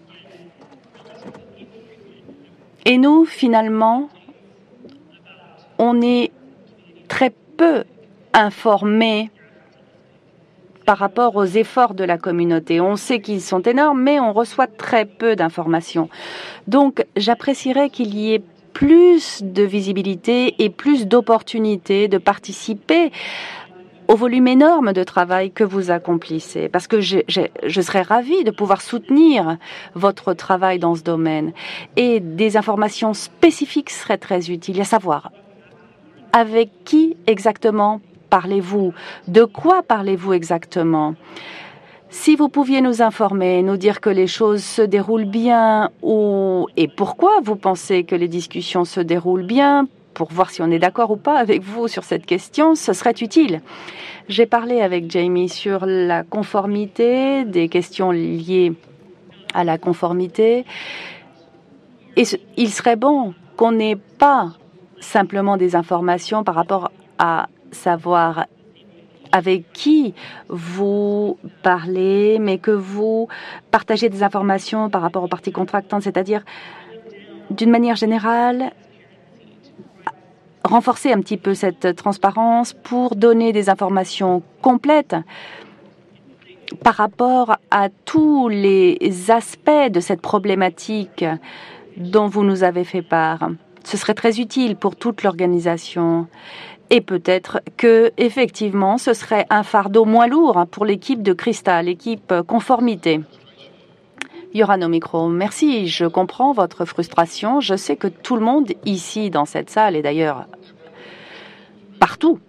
Et nous, finalement, on est très peu informés par rapport aux efforts de la communauté. On sait qu'ils sont énormes, mais on reçoit très peu d'informations. Donc, j'apprécierais qu'il y ait plus de visibilité et plus d'opportunités de participer au volume énorme de travail que vous accomplissez. Parce que je serais ravie de pouvoir soutenir votre travail dans ce domaine. Et des informations spécifiques seraient très utiles, à savoir avec qui exactement parlez-vous? De quoi parlez-vous exactement? Si vous pouviez nous informer, nous dire que les choses se déroulent bien et pourquoi vous pensez que les discussions se déroulent bien, pour voir si on est d'accord ou pas avec vous sur cette question, ce serait utile. J'ai parlé avec Jamie sur la conformité, des questions liées à la conformité. Et il serait bon qu'on n'ait pas simplement des informations par rapport à savoir avec qui vous parlez, mais que vous partagez des informations par rapport aux parties contractantes, c'est-à-dire, d'une manière générale, renforcer un petit peu cette transparence pour donner des informations complètes par rapport à tous les aspects de cette problématique dont vous nous avez fait part. Ce serait très utile pour toute l'organisation. Et peut-être que, effectivement, ce serait un fardeau moins lourd pour l'équipe de Christa, l'équipe conformité. Yoran au micro. Merci, je comprends votre frustration. Je sais que tout le monde ici dans cette salle, et d'ailleurs partout,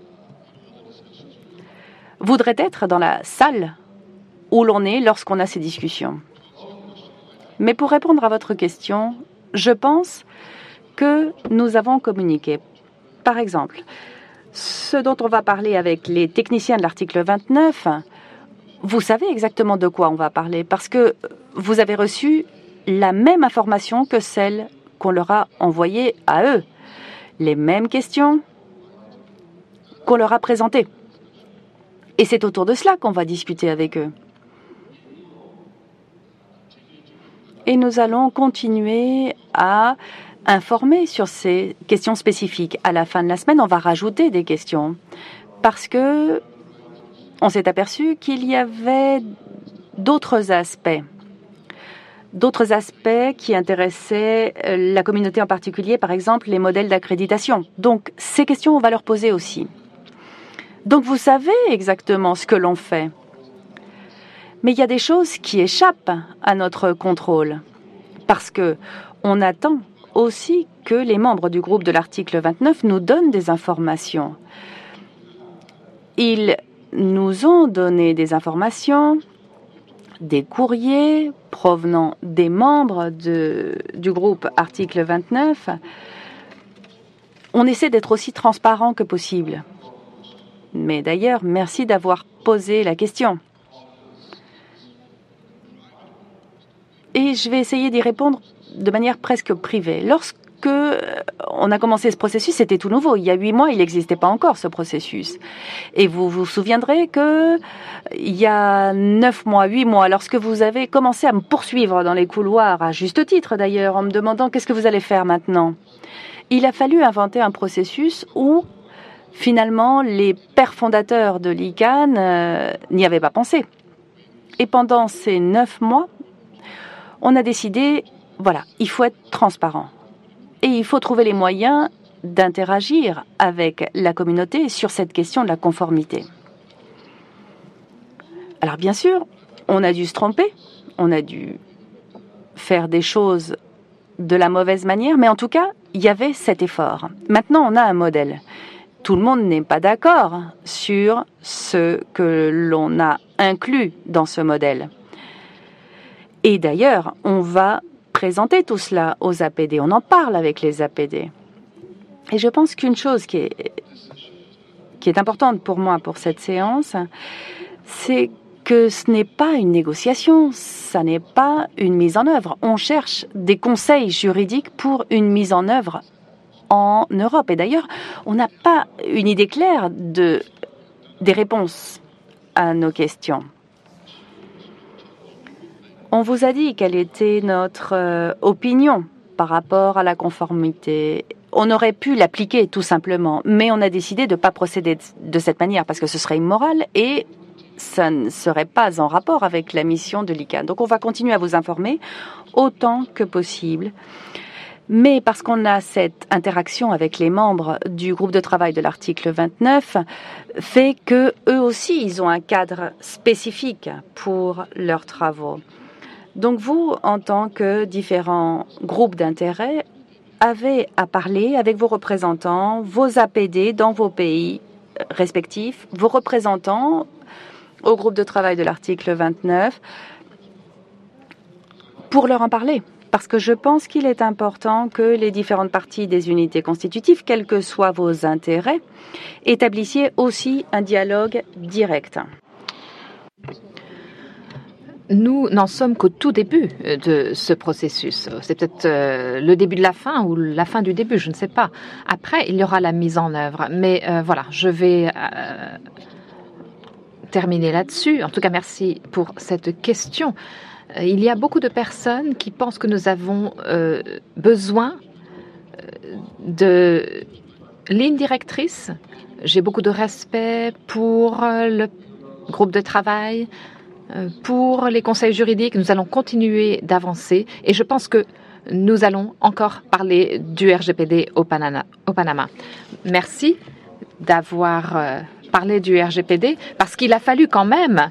voudrait être dans la salle où l'on est lorsqu'on a ces discussions. Mais pour répondre à votre question, je pense que nous avons communiqué. Par exemple, ce dont on va parler avec les techniciens de l'article 29, vous savez exactement de quoi on va parler parce que vous avez reçu la même information que celle qu'on leur a envoyée à eux. Les mêmes questions qu'on leur a présentées. Et c'est autour de cela qu'on va discuter avec eux. Et nous allons continuer à informer sur ces questions spécifiques. À la fin de la semaine, on va rajouter des questions parce que on s'est aperçu qu'il y avait d'autres aspects qui intéressaient la communauté en particulier, par exemple les modèles d'accréditation. Donc, ces questions, on va leur poser aussi. Donc, vous savez exactement ce que l'on fait. Mais il y a des choses qui échappent à notre contrôle parce que on attend aussi que les membres du groupe de l'article 29 nous donnent des informations. Ils nous ont donné des informations, des courriers provenant des membres du groupe article 29. On essaie d'être aussi transparent que possible. Mais d'ailleurs, merci d'avoir posé la question. Et je vais essayer d'y répondre de manière presque privée. Lorsque on a commencé ce processus, c'était tout nouveau. Il y a 8 mois, il n'existait pas encore ce processus. Et vous vous souviendrez que il y a 9 mois, 8 mois, lorsque vous avez commencé à me poursuivre dans les couloirs, à juste titre d'ailleurs, en me demandant qu'est-ce que vous allez faire maintenant, il a fallu inventer un processus où finalement les pères fondateurs de l'ICANN n'y avaient pas pensé. Et pendant ces 9 mois, on a décidé, voilà, il faut être transparent. Et il faut trouver les moyens d'interagir avec la communauté sur cette question de la conformité. Alors bien sûr, on a dû se tromper, on a dû faire des choses de la mauvaise manière, mais en tout cas, il y avait cet effort. Maintenant, on a un modèle. Tout le monde n'est pas d'accord sur ce que l'on a inclus dans ce modèle. Et d'ailleurs, on va présenter tout cela aux APD. On en parle avec les APD. Et je pense qu'une chose qui est importante pour moi pour cette séance, c'est que ce n'est pas une négociation, ça n'est pas une mise en œuvre. On cherche des conseils juridiques pour une mise en œuvre en Europe. Et d'ailleurs, on n'a pas une idée claire des réponses à nos questions. On vous a dit quelle était notre opinion par rapport à la conformité. On aurait pu l'appliquer tout simplement, mais on a décidé de ne pas procéder de cette manière parce que ce serait immoral et ça ne serait pas en rapport avec la mission de l'ICANN. Donc on va continuer à vous informer autant que possible. Mais parce qu'on a cette interaction avec les membres du groupe de travail de l'article 29, fait que eux aussi, ils ont un cadre spécifique pour leurs travaux. Donc vous, en tant que différents groupes d'intérêt, avez à parler avec vos représentants, vos APD dans vos pays respectifs, vos représentants au groupe de travail de l'article 29, pour leur en parler. Parce que je pense qu'il est important que les différentes parties des unités constitutives, quels que soient vos intérêts, établissiez aussi un dialogue direct. Nous n'en sommes qu'au tout début de ce processus. C'est peut-être le début de la fin ou la fin du début, je ne sais pas. Après, il y aura la mise en œuvre. Mais voilà, je vais terminer là-dessus. En tout cas, merci pour cette question. Il y a beaucoup de personnes qui pensent que nous avons besoin de ligne directrice. J'ai beaucoup de respect pour le groupe de travail, pour les conseils juridiques. Nous allons continuer d'avancer et je pense que nous allons encore parler du RGPD au Panama. Merci d'avoir parlé du RGPD parce qu'il a fallu quand même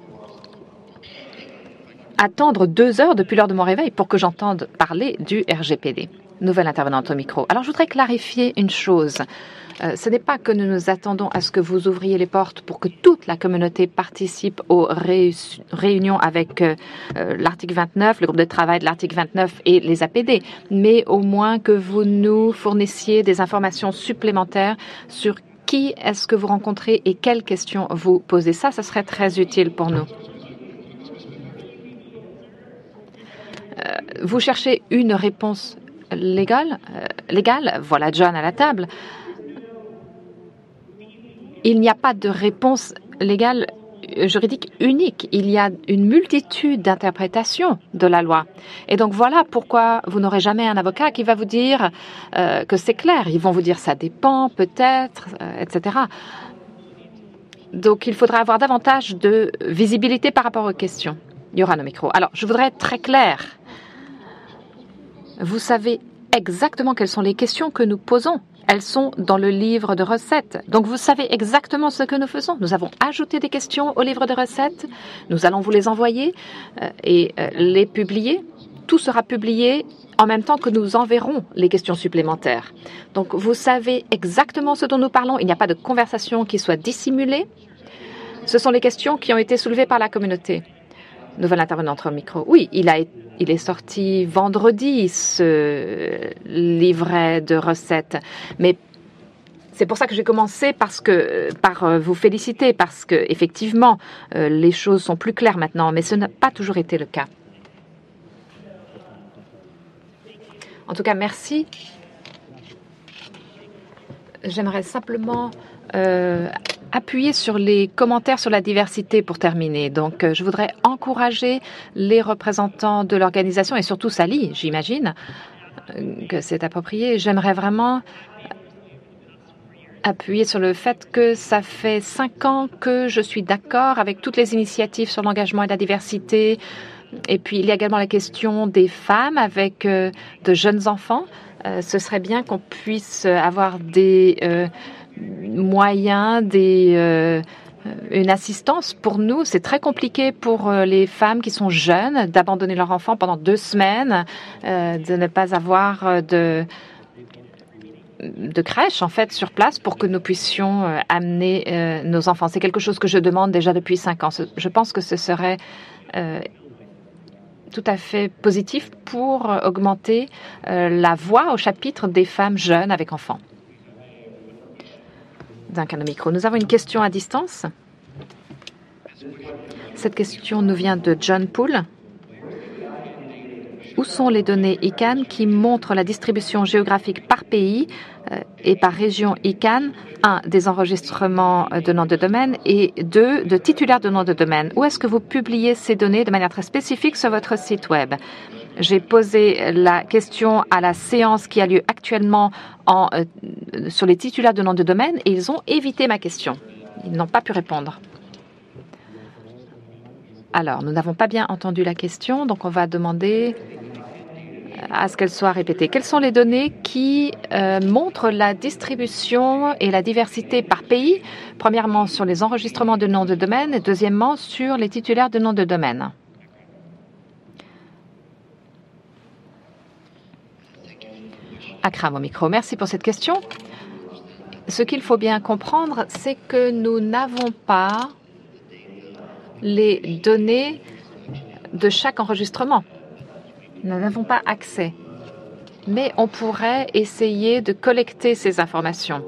attendre 2 heures depuis l'heure de mon réveil pour que j'entende parler du RGPD. Nouvelle intervenante au micro. Alors, je voudrais clarifier une chose. Ce n'est pas que nous nous attendons à ce que vous ouvriez les portes pour que toute la communauté participe aux réunions avec l'article 29, le groupe de travail de l'article 29 et les APD, mais au moins que vous nous fournissiez des informations supplémentaires sur qui est-ce que vous rencontrez et quelles questions vous posez. Ça serait très utile pour nous. Vous cherchez une réponse légale? Voilà John à la table. Il n'y a pas de réponse légale juridique unique. Il y a une multitude d'interprétations de la loi. Et donc voilà pourquoi vous n'aurez jamais un avocat qui va vous dire que c'est clair. Ils vont vous dire ça dépend, peut-être, etc. Donc il faudra avoir davantage de visibilité par rapport aux questions. Yoran au micro. Alors, je voudrais être très clair. Vous savez exactement quelles sont les questions que nous posons. Elles sont dans le livre de recettes. Donc, vous savez exactement ce que nous faisons. Nous avons ajouté des questions au livre de recettes. Nous allons vous les envoyer et les publier. Tout sera publié en même temps que nous enverrons les questions supplémentaires. Donc, vous savez exactement ce dont nous parlons. Il n'y a pas de conversation qui soit dissimulée. Ce sont les questions qui ont été soulevées par la communauté. Nouvelle intervenante au micro. Oui, il est sorti vendredi, ce livret de recettes. Mais c'est pour ça que j'ai commencé par vous féliciter, parce que effectivement, les choses sont plus claires maintenant, mais ce n'a pas toujours été le cas. En tout cas, merci. J'aimerais simplement appuyer sur les commentaires sur la diversité pour terminer. Donc, je voudrais encourager les représentants de l'organisation et surtout Sally, j'imagine que c'est approprié. J'aimerais vraiment appuyer sur le fait que ça fait 5 ans que je suis d'accord avec toutes les initiatives sur l'engagement et la diversité. Et puis, il y a également la question des femmes avec de jeunes enfants. Ce serait bien qu'on puisse avoir des moyens, une assistance pour nous. C'est très compliqué pour les femmes qui sont jeunes d'abandonner leur enfant pendant 2 semaines, de ne pas avoir de crèche en fait sur place pour que nous puissions amener nos enfants. C'est quelque chose que je demande déjà depuis 5 ans. Je pense que ce serait tout à fait positif pour augmenter la voix au chapitre des femmes jeunes avec enfants. Duncan au micro. Nous avons une question à distance. Cette question nous vient de John Poole. Où sont les données ICANN qui montrent la distribution géographique par pays et par région ICANN, 1, des enregistrements de noms de domaine et 2, de titulaires de noms de domaine? Où est-ce que vous publiez ces données de manière très spécifique sur votre site Web? J'ai posé la question à la séance qui a lieu actuellement sur les titulaires de noms de domaine et ils ont évité ma question. Ils n'ont pas pu répondre. Alors, nous n'avons pas bien entendu la question, donc on va demander à ce qu'elle soit répétée. Quelles sont les données qui montrent la distribution et la diversité par pays? Premièrement, sur les enregistrements de noms de domaine et deuxièmement, sur les titulaires de noms de domaine. Akram au micro. Merci pour cette question. Ce qu'il faut bien comprendre, c'est que nous n'avons pas les données de chaque enregistrement. Nous n'avons pas accès. Mais on pourrait essayer de collecter ces informations.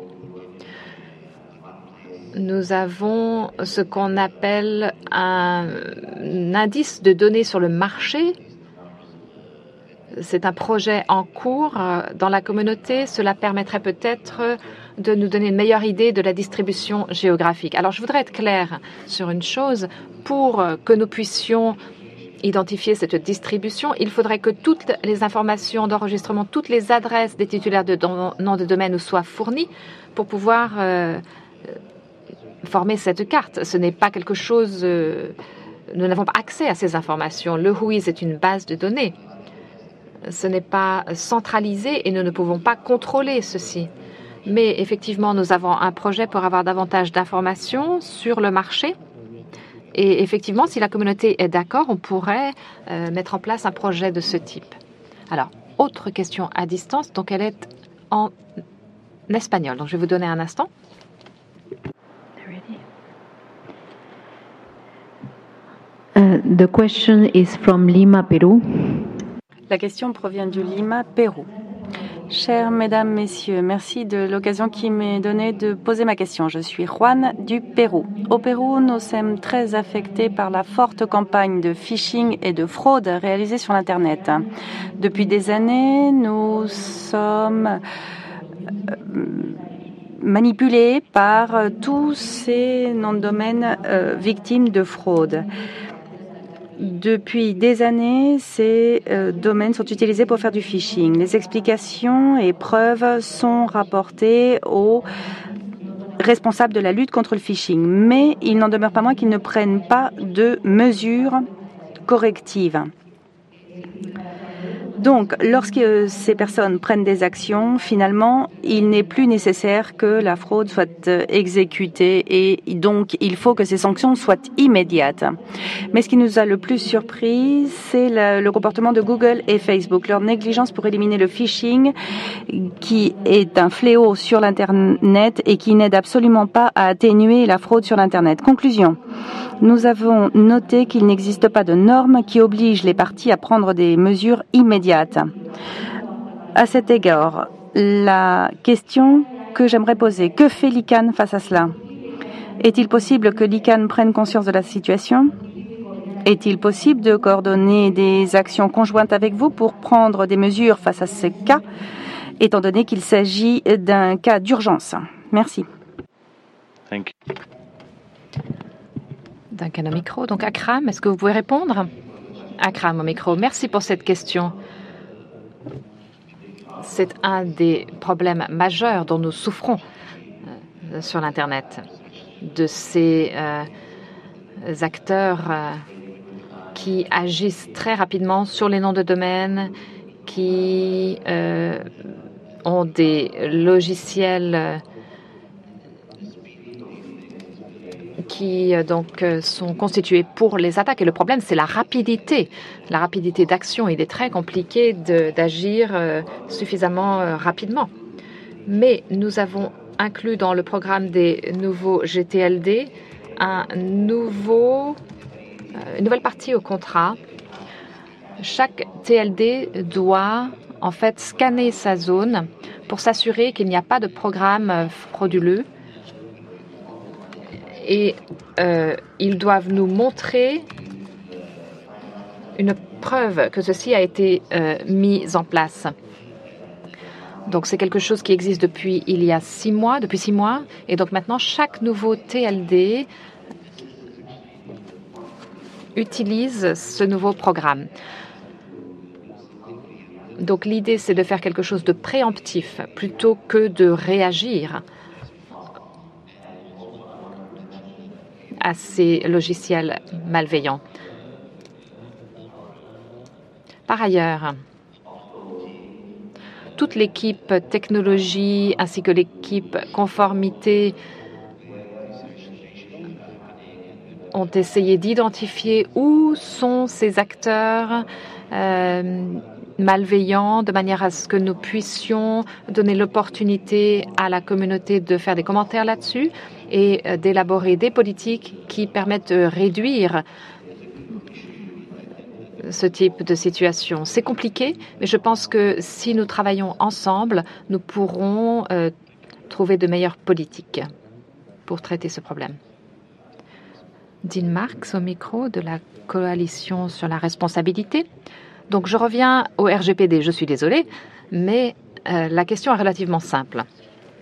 Nous avons ce qu'on appelle un indice de données sur le marché. C'est un projet en cours dans la communauté. Cela permettrait peut-être de nous donner une meilleure idée de la distribution géographique. Alors, je voudrais être claire sur une chose. Pour que nous puissions identifier cette distribution, il faudrait que toutes les informations d'enregistrement, toutes les adresses des titulaires de noms de domaine nous soient fournies pour pouvoir former cette carte. Ce n'est pas quelque chose... nous n'avons pas accès à ces informations. Le WHOIS est une base de données. Ce n'est pas centralisé et nous ne pouvons pas contrôler ceci. Mais effectivement, nous avons un projet pour avoir davantage d'informations sur le marché. Et effectivement, si la communauté est d'accord, on pourrait mettre en place un projet de ce type. Alors, autre question à distance, donc elle est en espagnol. Donc, je vais vous donner un instant. The question is from Lima, Pérou. La question provient du Lima, Pérou. Chères mesdames, messieurs, merci de l'occasion qui m'est donnée de poser ma question. Je suis Juan du Pérou. Au Pérou, nous sommes très affectés par la forte campagne de phishing et de fraude réalisée sur l'Internet. Depuis des années, nous sommes manipulés par tous ces noms de domaine victimes de fraude. Depuis des années, ces domaines sont utilisés pour faire du phishing. Les explications et preuves sont rapportées aux responsables de la lutte contre le phishing, mais il n'en demeure pas moins qu'ils ne prennent pas de mesures correctives. Donc, lorsque ces personnes prennent des actions, finalement, il n'est plus nécessaire que la fraude soit exécutée et donc il faut que ces sanctions soient immédiates. Mais ce qui nous a le plus surpris, c'est le comportement de Google et Facebook, leur négligence pour éliminer le phishing qui est un fléau sur l'Internet et qui n'aide absolument pas à atténuer la fraude sur l'Internet. Conclusion. Nous avons noté qu'il n'existe pas de normes qui obligent les parties à prendre des mesures immédiates. À cet égard, la question que j'aimerais poser, que fait l'ICANN face à cela? Est-il possible que l'ICANN prenne conscience de la situation? Est-il possible de coordonner des actions conjointes avec vous pour prendre des mesures face à ce cas, étant donné qu'il s'agit d'un cas d'urgence? Merci. Thank you. Duncan au micro. Donc, Akram, est-ce que vous pouvez répondre? Akram au micro. Merci pour cette question. C'est un des problèmes majeurs dont nous souffrons sur l'Internet, de ces acteurs qui agissent très rapidement sur les noms de domaine, qui ont des logiciels qui donc sont constitués pour les attaques. Et le problème, c'est la rapidité d'action. Il est très compliqué d'agir suffisamment rapidement. Mais nous avons inclus dans le programme des nouveaux GTLD une nouvelle partie au contrat. Chaque TLD doit en fait scanner sa zone pour s'assurer qu'il n'y a pas de programme frauduleux. Et ils doivent nous montrer une preuve que ceci a été mis en place. Donc, c'est quelque chose qui existe depuis 6 mois. Et donc, maintenant, chaque nouveau TLD utilise ce nouveau programme. Donc, l'idée, c'est de faire quelque chose de préemptif plutôt que de réagir à ces logiciels malveillants. Par ailleurs, toute l'équipe technologie ainsi que l'équipe conformité ont essayé d'identifier où sont ces acteurs malveillants de manière à ce que nous puissions donner l'opportunité à la communauté de faire des commentaires là-dessus et d'élaborer des politiques qui permettent de réduire ce type de situation. C'est compliqué, mais je pense que si nous travaillons ensemble, nous pourrons trouver de meilleures politiques pour traiter ce problème. Dean Marks au micro de la Coalition sur la responsabilité. Donc je reviens au RGPD, je suis désolée, mais la question est relativement simple.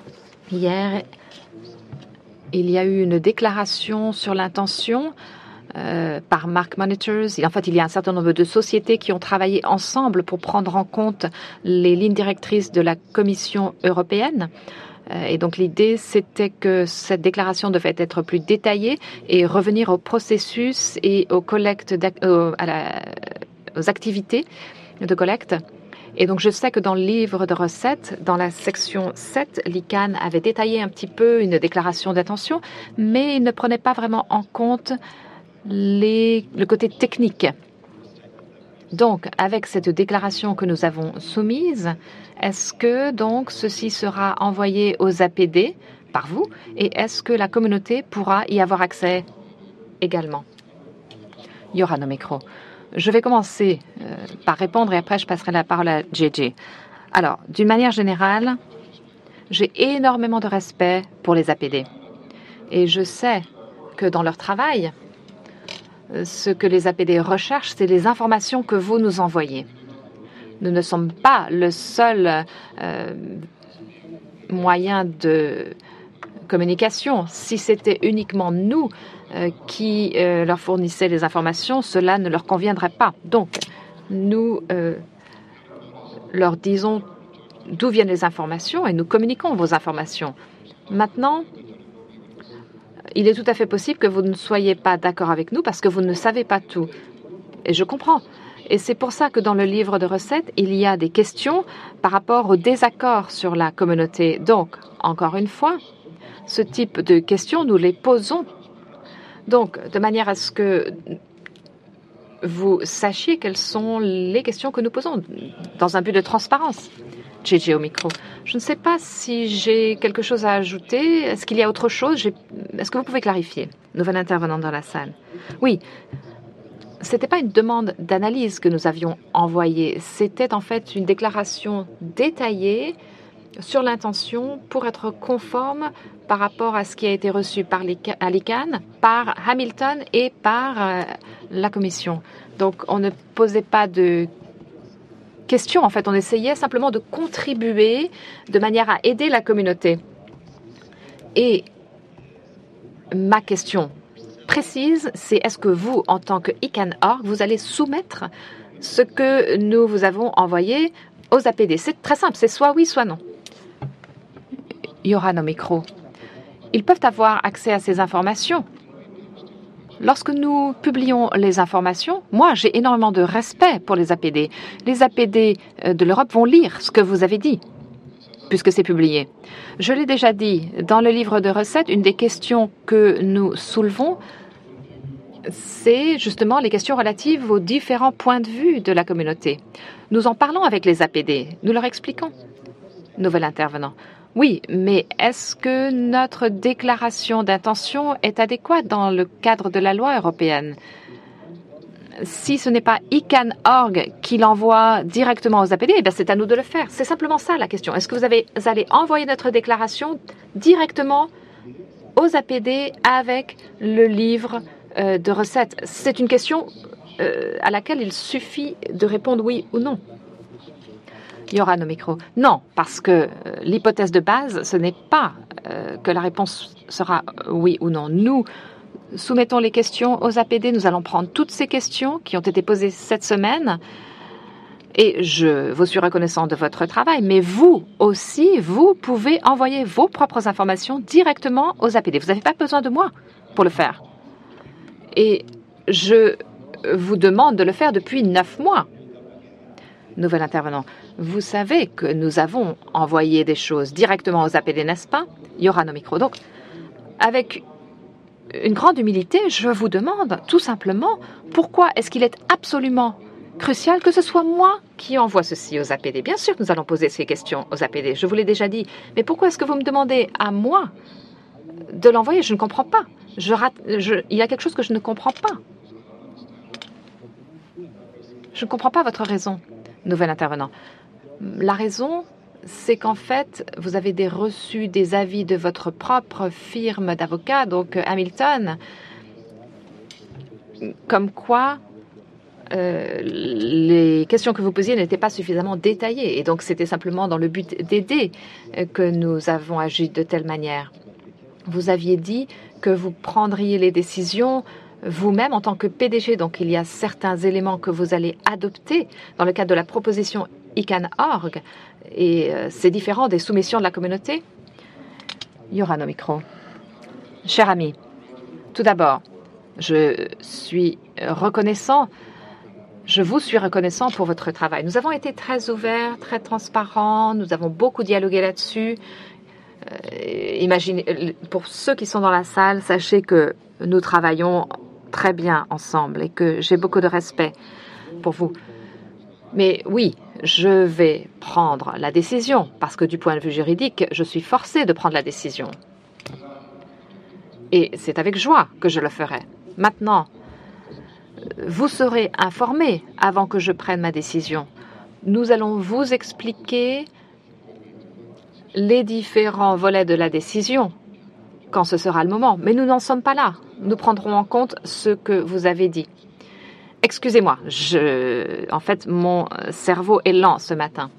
Hier, il y a eu une déclaration sur l'intention par Mark Monitors. En fait, il y a un certain nombre de sociétés qui ont travaillé ensemble pour prendre en compte les lignes directrices de la Commission européenne. Et donc l'idée, c'était que cette déclaration devait être plus détaillée et revenir au processus et aux activités de collecte. Et donc je sais que dans le livre de recettes, dans la section 7, l'ICANN avait détaillé un petit peu une déclaration d'intention, mais il ne prenait pas vraiment en compte le côté technique. Donc, avec cette déclaration que nous avons soumise, est-ce que donc ceci sera envoyé aux APD par vous et est-ce que la communauté pourra y avoir accès également? Yoran au micro. Je vais commencer par répondre et après je passerai la parole à JJ. Alors, d'une manière générale, j'ai énormément de respect pour les APD et je sais que dans leur travail, ce que les APD recherchent, c'est les informations que vous nous envoyez. Nous ne sommes pas le seul moyen de communication. Si c'était uniquement nous qui leur fournissaient les informations, cela ne leur conviendrait pas. Donc, nous leur disons d'où viennent les informations et nous communiquons vos informations. Maintenant, il est tout à fait possible que vous ne soyez pas d'accord avec nous parce que vous ne savez pas tout. Et je comprends. Et c'est pour ça que dans le livre de recettes, il y a des questions par rapport au désaccord sur la communauté. Donc, encore une fois, ce type de questions, nous les posons. Donc, de manière à ce que vous sachiez quelles sont les questions que nous posons dans un but de transparence. JJ au micro. Je ne sais pas si j'ai quelque chose à ajouter. Est-ce qu'il y a autre chose? Est-ce que vous pouvez clarifier? Nouvel intervenant dans la salle. Oui. Ce n'était pas une demande d'analyse que nous avions envoyée. C'était en fait une déclaration détaillée sur l'intention pour être conforme par rapport à ce qui a été reçu par l'ICANN, par Hamilton et par la Commission. Donc, on ne posait pas de questions. En fait, on essayait simplement de contribuer de manière à aider la communauté. Et ma question précise, c'est est-ce que vous, en tant que ICANN.org, vous allez soumettre ce que nous vous avons envoyé aux APD? C'est très simple, c'est soit oui, soit non. Yoran au micro. Ils peuvent avoir accès à ces informations. Lorsque nous publions les informations, moi, j'ai énormément de respect pour les APD. Les APD de l'Europe vont lire ce que vous avez dit, puisque c'est publié. Je l'ai déjà dit, dans le livre de recettes, une des questions que nous soulevons, c'est justement les questions relatives aux différents points de vue de la communauté. Nous en parlons avec les APD, nous leur expliquons. Nouvel intervenant. Oui, mais est-ce que notre déclaration d'intention est adéquate dans le cadre de la loi européenne? Si ce n'est pas ICANN.org qui l'envoie directement aux APD, eh bien c'est à nous de le faire. C'est simplement ça la question. Est-ce que vous allez envoyer notre déclaration directement aux APD avec le livre de recettes? C'est une question à laquelle il suffit de répondre oui ou non. Yoran au micro. Non, parce que l'hypothèse de base, ce n'est pas que la réponse sera oui ou non. Nous soumettons les questions aux APD. Nous allons prendre toutes ces questions qui ont été posées cette semaine. Et je vous suis reconnaissant de votre travail. Mais vous aussi, vous pouvez envoyer vos propres informations directement aux APD. Vous n'avez pas besoin de moi pour le faire. Et je vous demande de le faire depuis 9 mois. Nouvel intervenant. Vous savez que nous avons envoyé des choses directement aux APD, n'est-ce pas? Yoran au micro. Donc, avec une grande humilité, je vous demande tout simplement pourquoi est-ce qu'il est absolument crucial que ce soit moi qui envoie ceci aux APD. Bien sûr que nous allons poser ces questions aux APD, je vous l'ai déjà dit. Mais pourquoi est-ce que vous me demandez à moi de l'envoyer? Je ne comprends pas. Il y a quelque chose que je ne comprends pas. Je ne comprends pas votre raison. Nouvel intervenant. La raison, c'est qu'en fait, vous avez reçu des avis de votre propre firme d'avocats, donc Hamilton, comme quoi les questions que vous posiez n'étaient pas suffisamment détaillées. Et donc, c'était simplement dans le but d'aider que nous avons agi de telle manière. Vous aviez dit que vous prendriez les décisions vous-même en tant que PDG. Donc, il y a certains éléments que vous allez adopter dans le cadre de la proposition ICANN.org et c'est différent des soumissions de la communauté. Yoran au micro. Cher ami, tout d'abord, je vous suis reconnaissant pour votre travail. Nous avons été très ouverts, très transparents, nous avons beaucoup dialogué là-dessus. Imaginez, pour ceux qui sont dans la salle, sachez que nous travaillons très bien ensemble et que j'ai beaucoup de respect pour vous. Mais oui, je vais prendre la décision parce que du point de vue juridique, je suis forcée de prendre la décision. Et c'est avec joie que je le ferai. Maintenant, vous serez informés avant que je prenne ma décision. Nous allons vous expliquer les différents volets de la décision quand ce sera le moment. Mais nous n'en sommes pas là. Nous prendrons en compte ce que vous avez dit. Excusez-moi, en fait, mon cerveau est lent ce matin.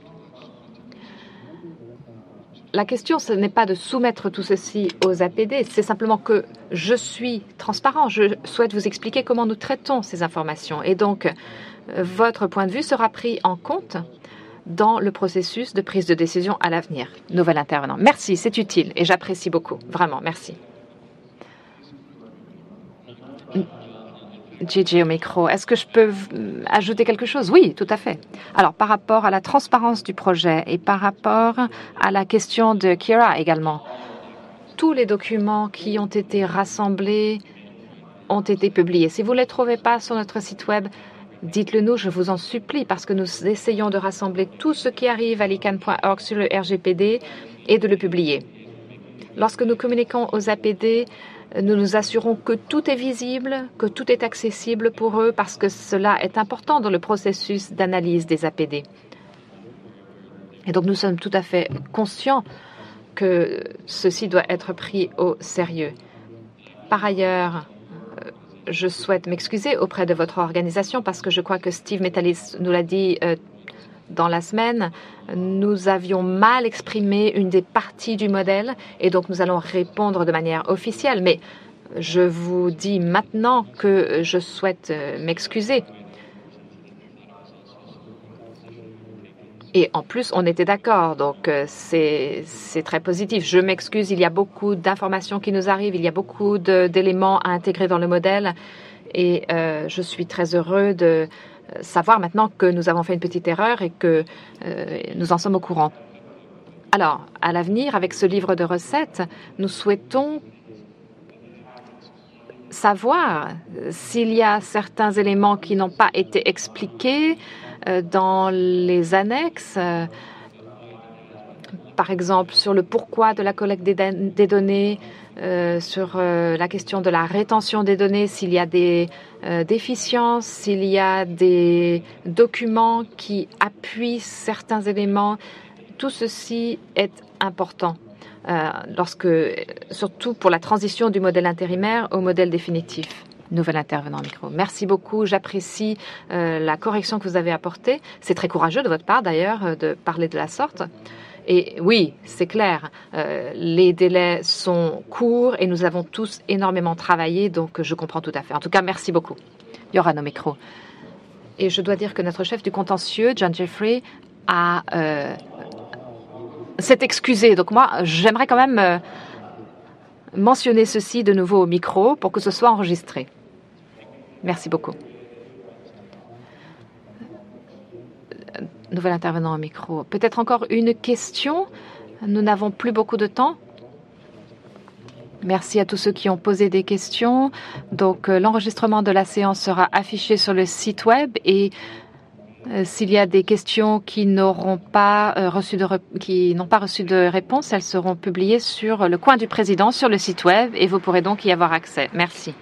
La question, ce n'est pas de soumettre tout ceci aux APD, c'est simplement que je suis transparent. Je souhaite vous expliquer comment nous traitons ces informations. Et donc, votre point de vue sera pris en compte dans le processus de prise de décision à l'avenir. Nouvel intervenant. Merci, c'est utile et j'apprécie beaucoup. Vraiment, merci. Gigi au micro. Est-ce que je peux ajouter quelque chose? Oui, tout à fait. Alors, par rapport à la transparence du projet et par rapport à la question de Kira également, tous les documents qui ont été rassemblés ont été publiés. Si vous ne les trouvez pas sur notre site web, dites-le nous, je vous en supplie, parce que nous essayons de rassembler tout ce qui arrive à l'ICANN.org sur le RGPD et de le publier. Lorsque nous communiquons aux APD, nous nous assurons que tout est visible, que tout est accessible pour eux, parce que cela est important dans le processus d'analyse des APD. Et donc, nous sommes tout à fait conscients que ceci doit être pris au sérieux. Par ailleurs, je souhaite m'excuser auprès de votre organisation parce que je crois que Steve Metalis nous l'a dit dans la semaine. Nous avions mal exprimé une des parties du modèle et donc nous allons répondre de manière officielle. Mais je vous dis maintenant que je souhaite m'excuser. Et en plus, on était d'accord, donc c'est très positif. Je m'excuse, il y a beaucoup d'informations qui nous arrivent, il y a beaucoup d'éléments à intégrer dans le modèle et je suis très heureux de savoir maintenant que nous avons fait une petite erreur et que nous en sommes au courant. Alors, à l'avenir, avec ce livre de recettes, nous souhaitons savoir s'il y a certains éléments qui n'ont pas été expliqués dans les annexes, par exemple sur le pourquoi de la collecte des données, sur la question de la rétention des données, s'il y a des déficiences, s'il y a des documents qui appuient certains éléments. Tout ceci est important, surtout pour la transition du modèle intérimaire au modèle définitif. Nouvel intervenant au micro. Merci beaucoup. J'apprécie la correction que vous avez apportée. C'est très courageux de votre part, d'ailleurs, de parler de la sorte. Et oui, c'est clair, les délais sont courts et nous avons tous énormément travaillé, donc je comprends tout à fait. En tout cas, merci beaucoup. Yoran au micro. Et je dois dire que notre chef du contentieux, John Jeffrey, s'est excusé. Donc moi, j'aimerais quand même mentionner ceci de nouveau au micro pour que ce soit enregistré. Merci beaucoup. Nouvel intervenant au micro. Peut-être encore une question? Nous n'avons plus beaucoup de temps. Merci à tous ceux qui ont posé des questions. Donc, l'enregistrement de la séance sera affiché sur le site web et s'il y a des questions qui n'ont pas reçu de réponse, elles seront publiées sur le coin du président sur le site web et vous pourrez donc y avoir accès. Merci.